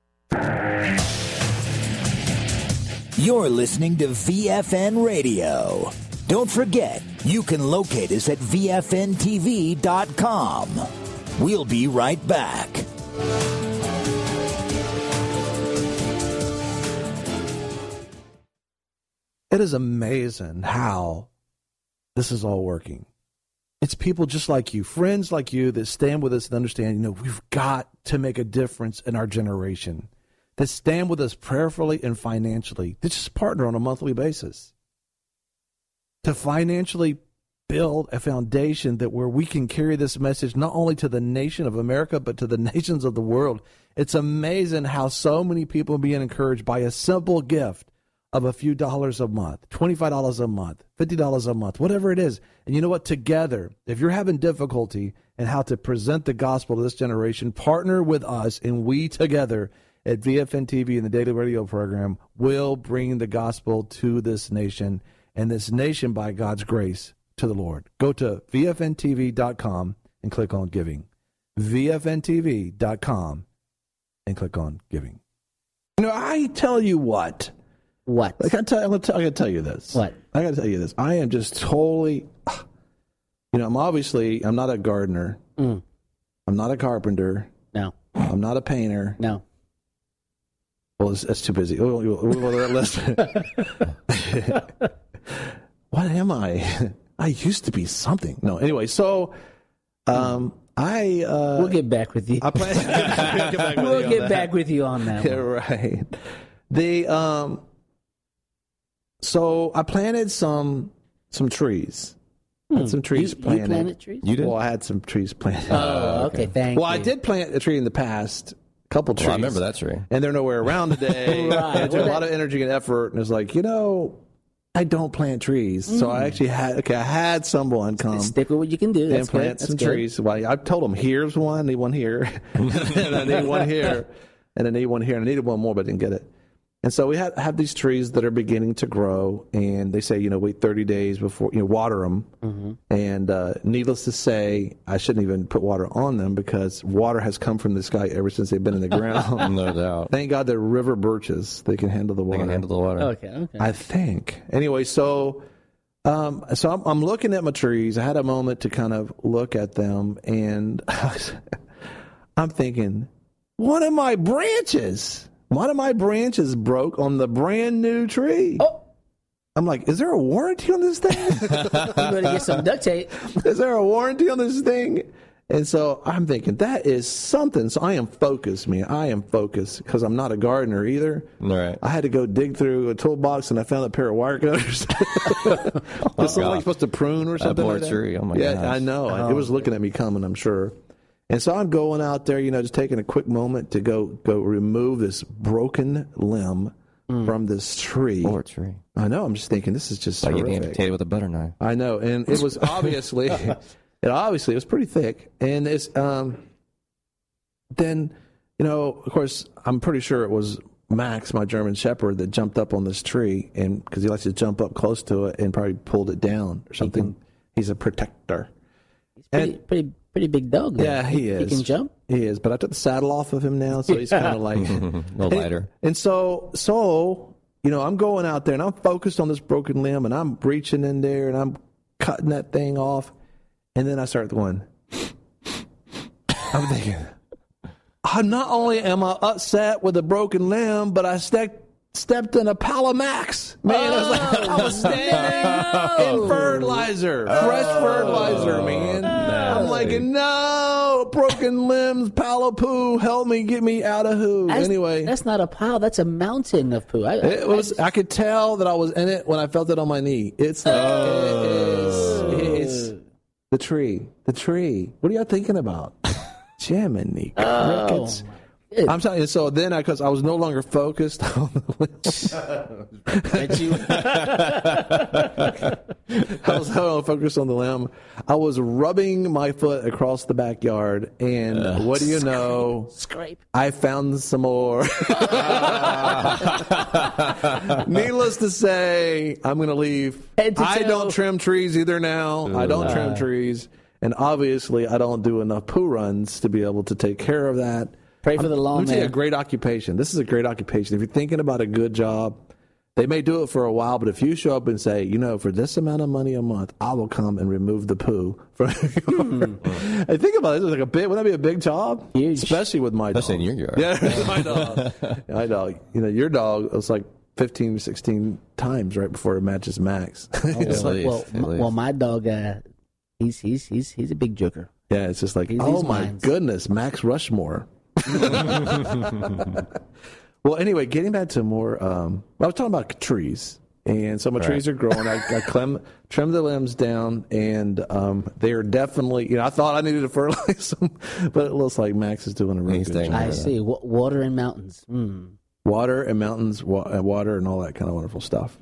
You're listening to V F N Radio. Don't forget, you can locate us at V F N T V dot com. We'll be right back. It is amazing how this is all working. It's people just like you, friends like you, that stand with us and understand, you know, we've got to make a difference in our generation, that stand with us prayerfully and financially, that just partner on a monthly basis to financially build a foundation that where we can carry this message not only to the nation of America, but to the nations of the world. It's amazing how so many people are being encouraged by a simple gift of a few dollars a month, twenty-five dollars a month, fifty dollars a month, whatever it is. And you know what? Together, if you're having difficulty in how to present the gospel to this generation, partner with us, and we together at V F N T V and the Daily Radio program will bring the gospel to this nation, and this nation, by God's grace, to the Lord. Go to V F N T V dot com and click on giving. V F N T V dot com and click on giving. You know, I tell you what. What? I gotta tell, I'm gonna tell, I gotta tell you this. What? I gotta tell you this. I am just totally, you know, I'm obviously, I'm not a gardener. Mm. I'm not a carpenter. No. I'm not a painter. No. Well, it's, it's too busy. Oh, listen. What am I? I used to be something. No, anyway, so um, I... Uh, we'll get back with you. I plan, we'll get back with, we'll you, get on back with you on that yeah, one. right. The... Um, So I planted some some trees. I had some trees you, planted. You planted trees? You did? Well, I had some trees planted. Oh, okay. Thank well, you. I did plant a tree in the past, a couple trees. Well, I remember that tree. And they're nowhere around today. Right. I took a lot of energy and effort, and it's like, you know, I don't plant trees. Mm. So I actually had, okay, I had someone come. Stick with what you can do. That's and plant good. That's some good. trees. Well, I told them, here's one, I need one here. And I need one here. And I need one here. And I needed one more, but I didn't get it. And so we have, have these trees that are beginning to grow, and they say, you know, wait thirty days before, you know, water them. Mm-hmm. And uh, needless to say, I shouldn't even put water on them because water has come from the sky ever since they've been in the ground. No doubt. Thank God they're river birches. They can handle the water. They can handle the water. Okay, okay. I think. Anyway, so um, so I'm, I'm looking at my trees. I had a moment to kind of look at them, and I'm thinking, one of my branches... One of my branches broke on the brand new tree. Oh. I'm like, is there a warranty on this thing? You better get some duct tape. Is there a warranty on this thing? And so I'm thinking, that is something. So I am focused, man. I am focused because I'm not a gardener either. Right. I had to go dig through a toolbox and I found a pair of wire cutters. Was somebody supposed to prune or something? poor like that? tree. Oh, my Yeah, gosh. I know. Oh. It was looking at me coming, I'm sure. And so I'm going out there, you know, just taking a quick moment to go go remove this broken limb mm. from this tree. Poor tree. I know. I'm just thinking, this is just like horrific. getting a potato with a butter knife. I know, and it was obviously, it obviously it was pretty thick, and it's um. Then, you know, of course, I'm pretty sure it was Max, my German Shepherd, that jumped up on this tree, and because he likes to jump up close to it and probably pulled it down or something. He can, He's a protector. He's pretty, and, pretty, pretty big dog. Though. Yeah, he, he is. He can jump. He is, but I took the saddle off of him now, so he's kind of like no lighter. And, and so, so you know, I'm going out there and I'm focused on this broken limb, and I'm reaching in there and I'm cutting that thing off, and then I start going. I'm thinking. Not only am I upset with a broken limb, but I stepped stepped in a pile of Max. Man, oh, I was like, I was standing no. in fertilizer, oh, fresh fertilizer, man. Nice. I'm like, no, broken limbs, pile of poo, help me, get me out of who. That's, anyway, that's not a pile, that's a mountain of poo. I, it I, was. I, I could tell that I was in it when I felt it on my knee. It's like oh. it is, it's the tree, the tree. What are y'all thinking about? Jiminy crickets. Oh. I'm telling you, so then I, because I was no longer focused on the limb. I was no longer focused on the limb. I was rubbing my foot across the backyard, and uh, what do you scrape, know? Scrape. I found some more. Needless to say, I'm going to leave. I don't trim trees either now. Ooh. I don't trim uh. trees. And obviously, I don't do enough poo runs to be able to take care of that. Pray for the lawn. Let me tell you, a great occupation. This is a great occupation. If you're thinking about a good job, they may do it for a while, but if you show up and say, you know, for this amount of money a month, I will come and remove the poo from your yard. Hey, think about it. It's like a big, wouldn't that be a big job? Huge. Especially with my dog. Especially in your yard. Yeah, my dog. My dog. You know, your dog was like fifteen, sixteen times right before it matches Max. Oh, well, like, well, m- well, my dog, uh, he's he's he's he's a big joker. Yeah, it's just like, he's, oh he's my mines. goodness, Max Rushmore. Well, anyway, getting back to more, um, I was talking about trees, and so my right. trees are growing. I, I clim, trim the limbs down, and um, they are definitely, you know, I thought I needed to fertilize them, but it looks like Max is doing a really good job. I see. W- water and mountains. Mm. Water and mountains, wa- water and all that kind of wonderful stuff.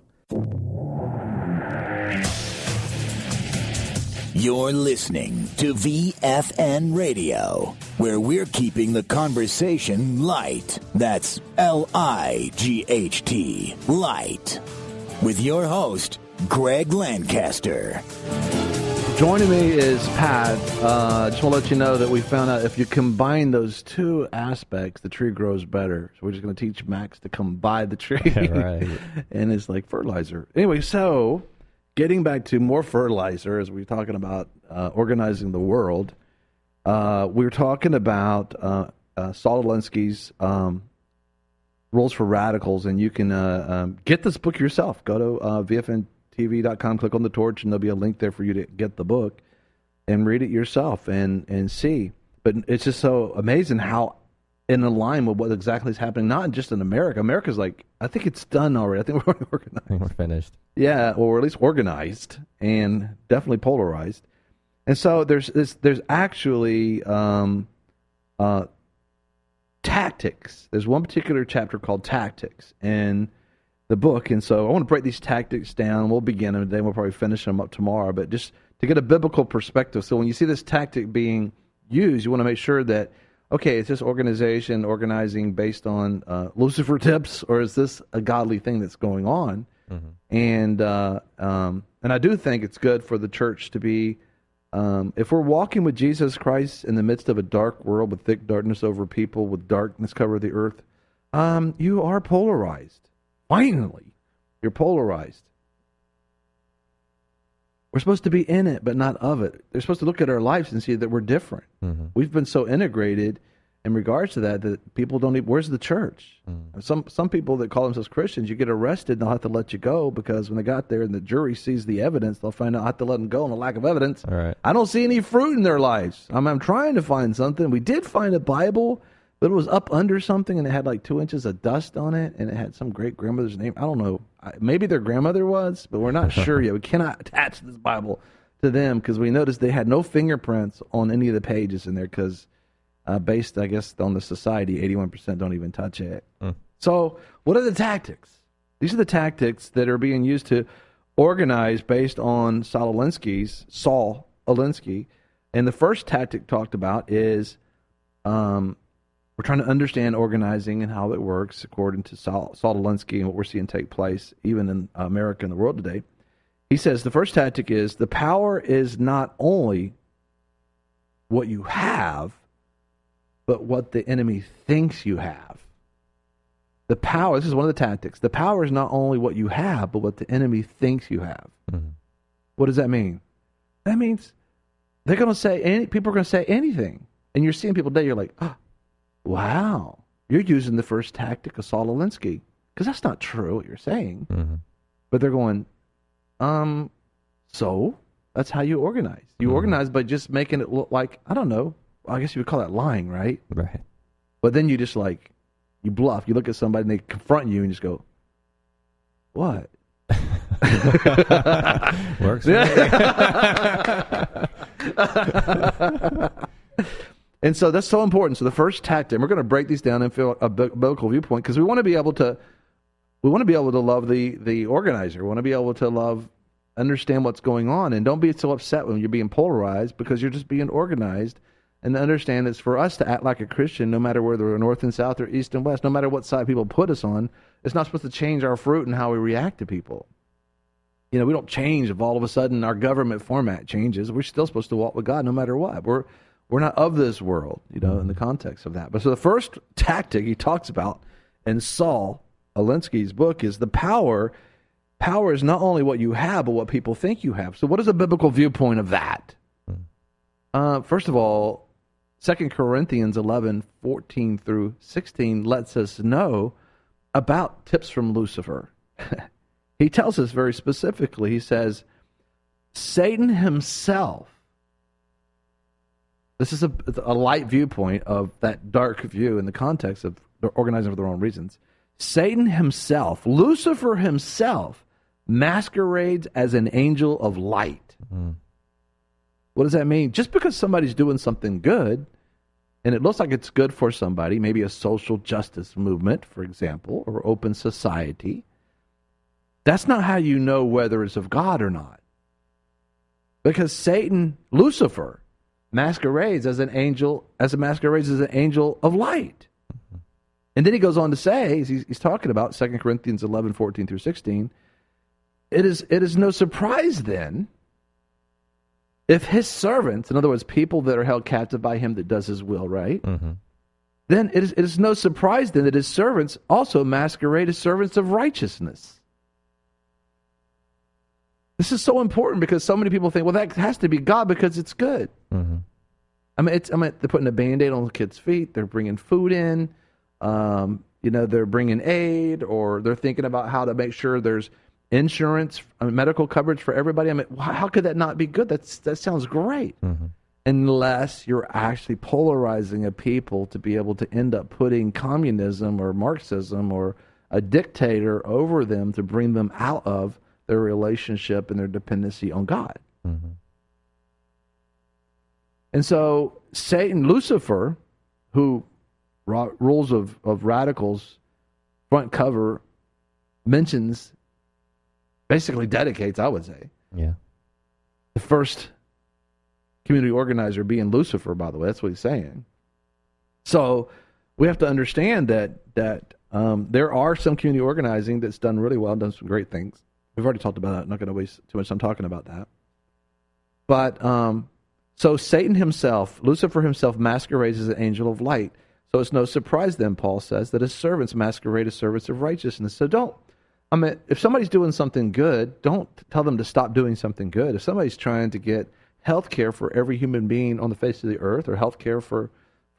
You're listening to V F N Radio, where we're keeping the conversation light. That's L I G H T, light. With your host, Greg Lancaster. Joining me is Pat. I uh, just want to let you know that we found out if you combine those two aspects, the tree grows better. So we're just going to teach Max to come by the tree. Right. And it's like fertilizer. Anyway, so... getting back to more fertilizer, as we were talking about uh, organizing the world, uh, we were talking about uh, uh, Saul Alinsky's um, Rules for Radicals, and you can uh, um, get this book yourself. Go to uh, V F N T V dot com, click on the torch, and there'll be a link there for you to get the book and read it yourself and, and see. But it's just so amazing how in line with what exactly is happening, not just in America. America's like, I think it's done already. I think we're organized. I think we're finished. Yeah, well, we're at least organized and definitely polarized. And so there's this, there's actually um, uh, tactics. There's one particular chapter called Tactics in the book. And so I want to break these tactics down. We'll begin them today. We'll probably finish them up tomorrow. But just to get a biblical perspective. So when you see this tactic being used, you want to make sure that, okay, is this organization organizing based on uh, Lucifer tips, or is this a godly thing that's going on? Mm-hmm. And uh, um, and I do think it's good for the church to be, um, if we're walking with Jesus Christ in the midst of a dark world with thick darkness over people, with darkness cover the earth, um, you are polarized. Finally, you're polarized. We're supposed to be in it, but not of it. They're supposed to look at our lives and see that we're different. Mm-hmm. We've been so integrated in regards to that, that people don't even, where's the church? Mm. Some some people that call themselves Christians, you get arrested and they'll have to let you go because when they got there and the jury sees the evidence, they'll find out I have to let them go on the lack of evidence. All right. I don't see any fruit in their lives. I'm, I'm trying to find something. We did find a Bible, but it was up under something and it had like two inches of dust on it and it had some great grandmother's name. I don't know. Maybe their grandmother was, but we're not sure yet. We cannot attach this Bible to them because we noticed they had no fingerprints on any of the pages in there because Uh, based, I guess, on the society, eighty-one percent don't even touch it. Mm. So what are the tactics? These are the tactics that are being used to organize based on Saul Alinsky's, Saul Alinsky. And the first tactic talked about is um, we're trying to understand organizing and how it works according to Saul, Saul Alinsky and what we're seeing take place even in America and the world today. He says the first tactic is the power is not only what you have, but what the enemy thinks you have. The power, this is one of the tactics. The power is not only what you have, but what the enemy thinks you have. Mm-hmm. What does that mean? That means they're going to say, any, people are going to say anything. And you're seeing people today, you're like, oh, wow, you're using the first tactic of Saul Alinsky. Because that's not true what you're saying. Mm-hmm. But they're going, um, so that's how you organize. You mm-hmm. organize by just making it look like, I don't know, I guess you would call that lying, right? Right. But then you just like, you bluff. You look at somebody and they confront you and you just go, what? Works for me. And so that's so important. So the first tactic, we're going to break these down and feel a biblical viewpoint because we want to be able to, we want to be able to love the, the organizer. We want to be able to love, understand what's going on. And don't be so upset when you're being polarized because you're just being organized. And to understand it's for us to act like a Christian, no matter whether we're north and south or east and west, no matter what side people put us on, it's not supposed to change our fruit and how we react to people. You know, we don't change if all of a sudden our government format changes. We're still supposed to walk with God no matter what. We're we're not of this world, you know, in the context of that. But so the first tactic he talks about in Saul Alinsky's book is the power. Power is not only what you have, but what people think you have. So what is a biblical viewpoint of that? Uh, first of all, Second Corinthians eleven, fourteen through sixteen lets us know about tips from Lucifer. He tells us very specifically, he says, Satan himself, this is a, a light viewpoint of that dark view in the context of organizing for their own reasons. Satan himself, Lucifer himself, masquerades as an angel of light. Mm. What does that mean? Just because somebody's doing something good, and it looks like it's good for somebody, maybe a social justice movement, for example, or open society, that's not how you know whether it's of God or not. Because Satan, Lucifer, masquerades as an angel, as a masquerades as an angel of light. Mm-hmm. And then he goes on to say, he's, he's talking about Second Corinthians eleven, fourteen through sixteen, it is it is no surprise then if his servants, in other words, people that are held captive by him that does his will, right? Mm-hmm. Then it is, it is no surprise then that his servants also masquerade as servants of righteousness. This is so important because so many people think, well, that has to be God because it's good. Mm-hmm. I mean, it's, I mean, they're putting a Band-Aid on the kids' feet. They're bringing food in. Um, you know, they're bringing aid, or they're thinking about how to make sure there's insurance, I mean, medical coverage for everybody. I mean, how could that not be good? That's that sounds great. Mm-hmm. Unless you're actually polarizing a people to be able to end up putting communism or Marxism or a dictator over them to bring them out of their relationship and their dependency on God. Mm-hmm. And so Satan, Lucifer, who rules of, of radicals, front cover, mentions, basically dedicates, I would say, yeah, the first community organizer being Lucifer, by the way. That's what he's saying. So we have to understand that that um, there are some community organizing that's done really well, done some great things. We've already talked about that. I'm not going to waste too much time talking about that. But um, so Satan himself, Lucifer himself, masquerades as an angel of light. So it's no surprise then, Paul says, that his servants masquerade as servants of righteousness. So don't, I mean, if somebody's doing something good, don't tell them to stop doing something good. If somebody's trying to get health care for every human being on the face of the earth, or health care for,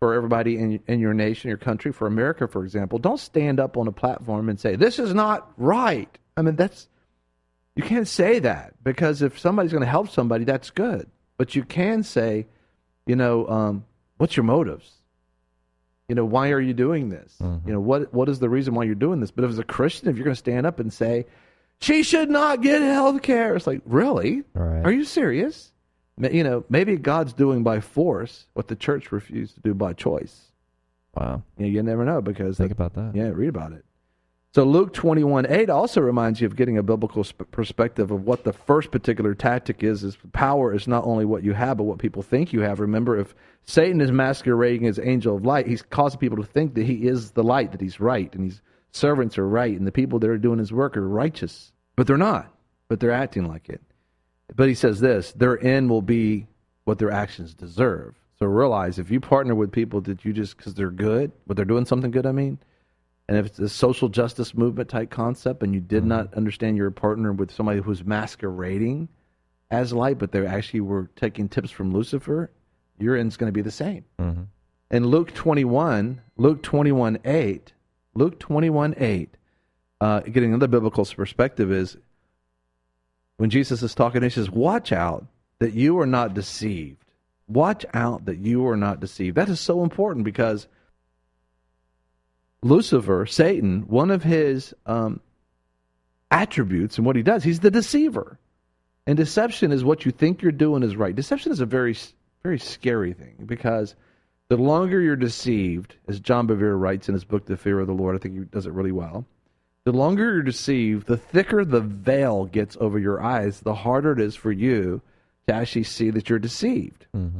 for everybody in, in your nation, your country, for America, for example. Don't stand up on a platform and say, this is not right. I mean, that's, you can't say that, because if somebody's going to help somebody, that's good. But you can say, you know, um, what's your motives? You know, why are you doing this? Mm-hmm. You know, what what is the reason why you're doing this? But if as a Christian, if you're going to stand up and say, she should not get health care, it's like, really? Right. Are you serious? You know, maybe God's doing by force what the church refused to do by choice. Wow. You know, you never know, because... Think the, about that. Yeah, read about it. So Luke twenty-one eight also reminds you of getting a biblical sp- perspective of what the first particular tactic is, is power is not only what you have, but what people think you have. Remember, if Satan is masquerading as angel of light, he's causing people to think that he is the light, that he's right, and his servants are right, and the people that are doing his work are righteous. But they're not, but they're acting like it. But he says this, their end will be what their actions deserve. So realize, if you partner with people that you just, because they're good, but they're doing something good, I mean, and if it's a social justice movement type concept and you did mm-hmm. not understand you're a partner with somebody who's masquerading as light, but they actually were taking tips from Lucifer, your end's going to be the same. Mm-hmm. And Luke twenty-one, Luke twenty-one eight, Luke twenty-one eight, uh, getting another biblical perspective is, when Jesus is talking, he says, watch out that you are not deceived. Watch out that you are not deceived. That is so important, because Lucifer, Satan, one of his um, attributes and what he does, he's the deceiver. And deception is what you think you're doing is right. Deception is a very, very scary thing, because the longer you're deceived, as John Bevere writes in his book, The Fear of the Lord, I think he does it really well, the longer you're deceived, the thicker the veil gets over your eyes, the harder it is for you to actually see that you're deceived. Mm-hmm.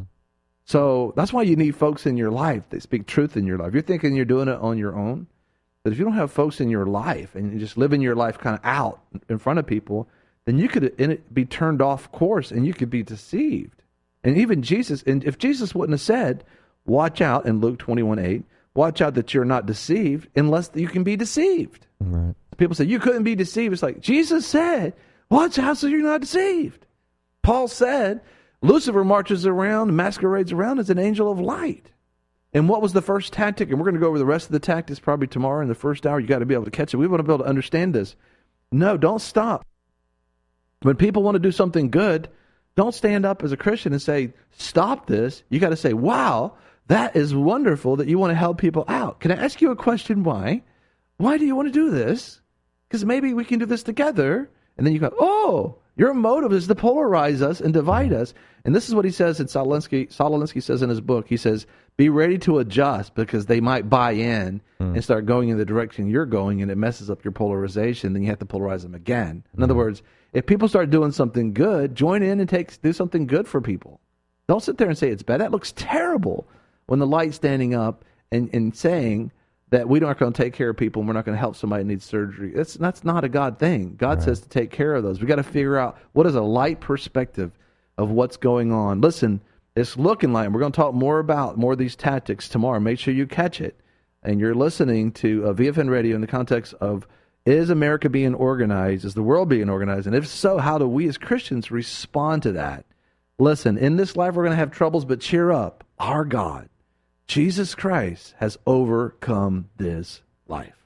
So that's why you need folks in your life that speak truth in your life. You're thinking you're doing it on your own, but if you don't have folks in your life and you just living your life kind of out in front of people, then you could be turned off course and you could be deceived. And even Jesus, and if Jesus wouldn't have said, watch out in Luke twenty-one eight, watch out that you're not deceived unless you can be deceived. Right. People say, you couldn't be deceived. It's like, Jesus said, watch out so you're not deceived. Paul said, Lucifer marches around, masquerades around as an angel of light. And what was the first tactic? And we're going to go over the rest of the tactics probably tomorrow in the first hour. You got to be able to catch it. We want to be able to understand this. No, don't stop. When people want to do something good, don't stand up as a Christian and say, stop this. You got to say, wow, that is wonderful that you want to help people out. Can I ask you a question? Why? Why do you want to do this? Because maybe we can do this together. And then you go, oh, your motive is to polarize us and divide us. And this is what he says in Saul Alinsky. Saul Alinsky says in his book, he says, be ready to adjust because they might buy in mm. and start going in the direction you're going, and it messes up your polarization. Then you have to polarize them again. In mm. other words, if people start doing something good, join in and take do something good for people. Don't sit there and say it's bad. That looks terrible when the light's standing up and, and saying that we aren't going to take care of people and we're not going to help somebody who needs surgery. That's, that's not a God thing. God right. says to take care of those. We got to figure out what is a light perspective of what's going on. Listen, it's looking like, and we're going to talk more about more of these tactics tomorrow. Make sure you catch it. And you're listening to uh, V F N Radio in the context of, is America being organized? Is the world being organized? And if so, how do we as Christians respond to that? Listen, in this life we're going to have troubles, but cheer up. Our God, Jesus Christ, has overcome this life.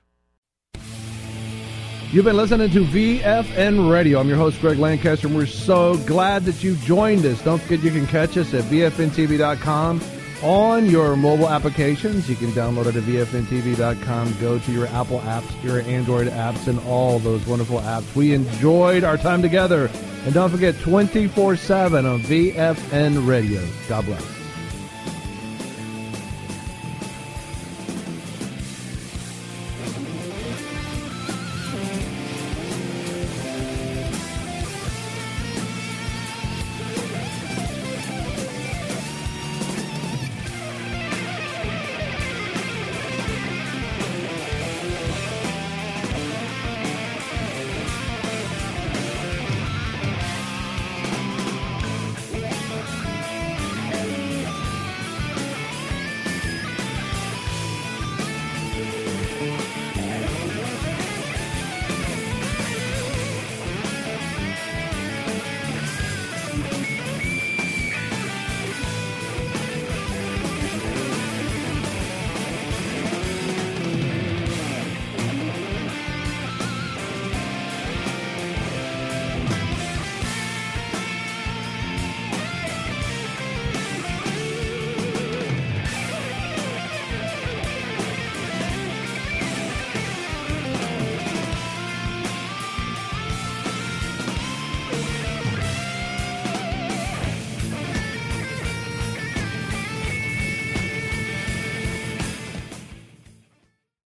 You've been listening to V F N Radio. I'm your host, Greg Lancaster, and we're so glad that you joined us. Don't forget you can catch us at V F N T V dot com on your mobile applications. You can download it at V F N T V dot com. Go to your Apple apps, your Android apps, and all those wonderful apps. We enjoyed our time together. And don't forget, twenty-four seven on V F N Radio. God bless.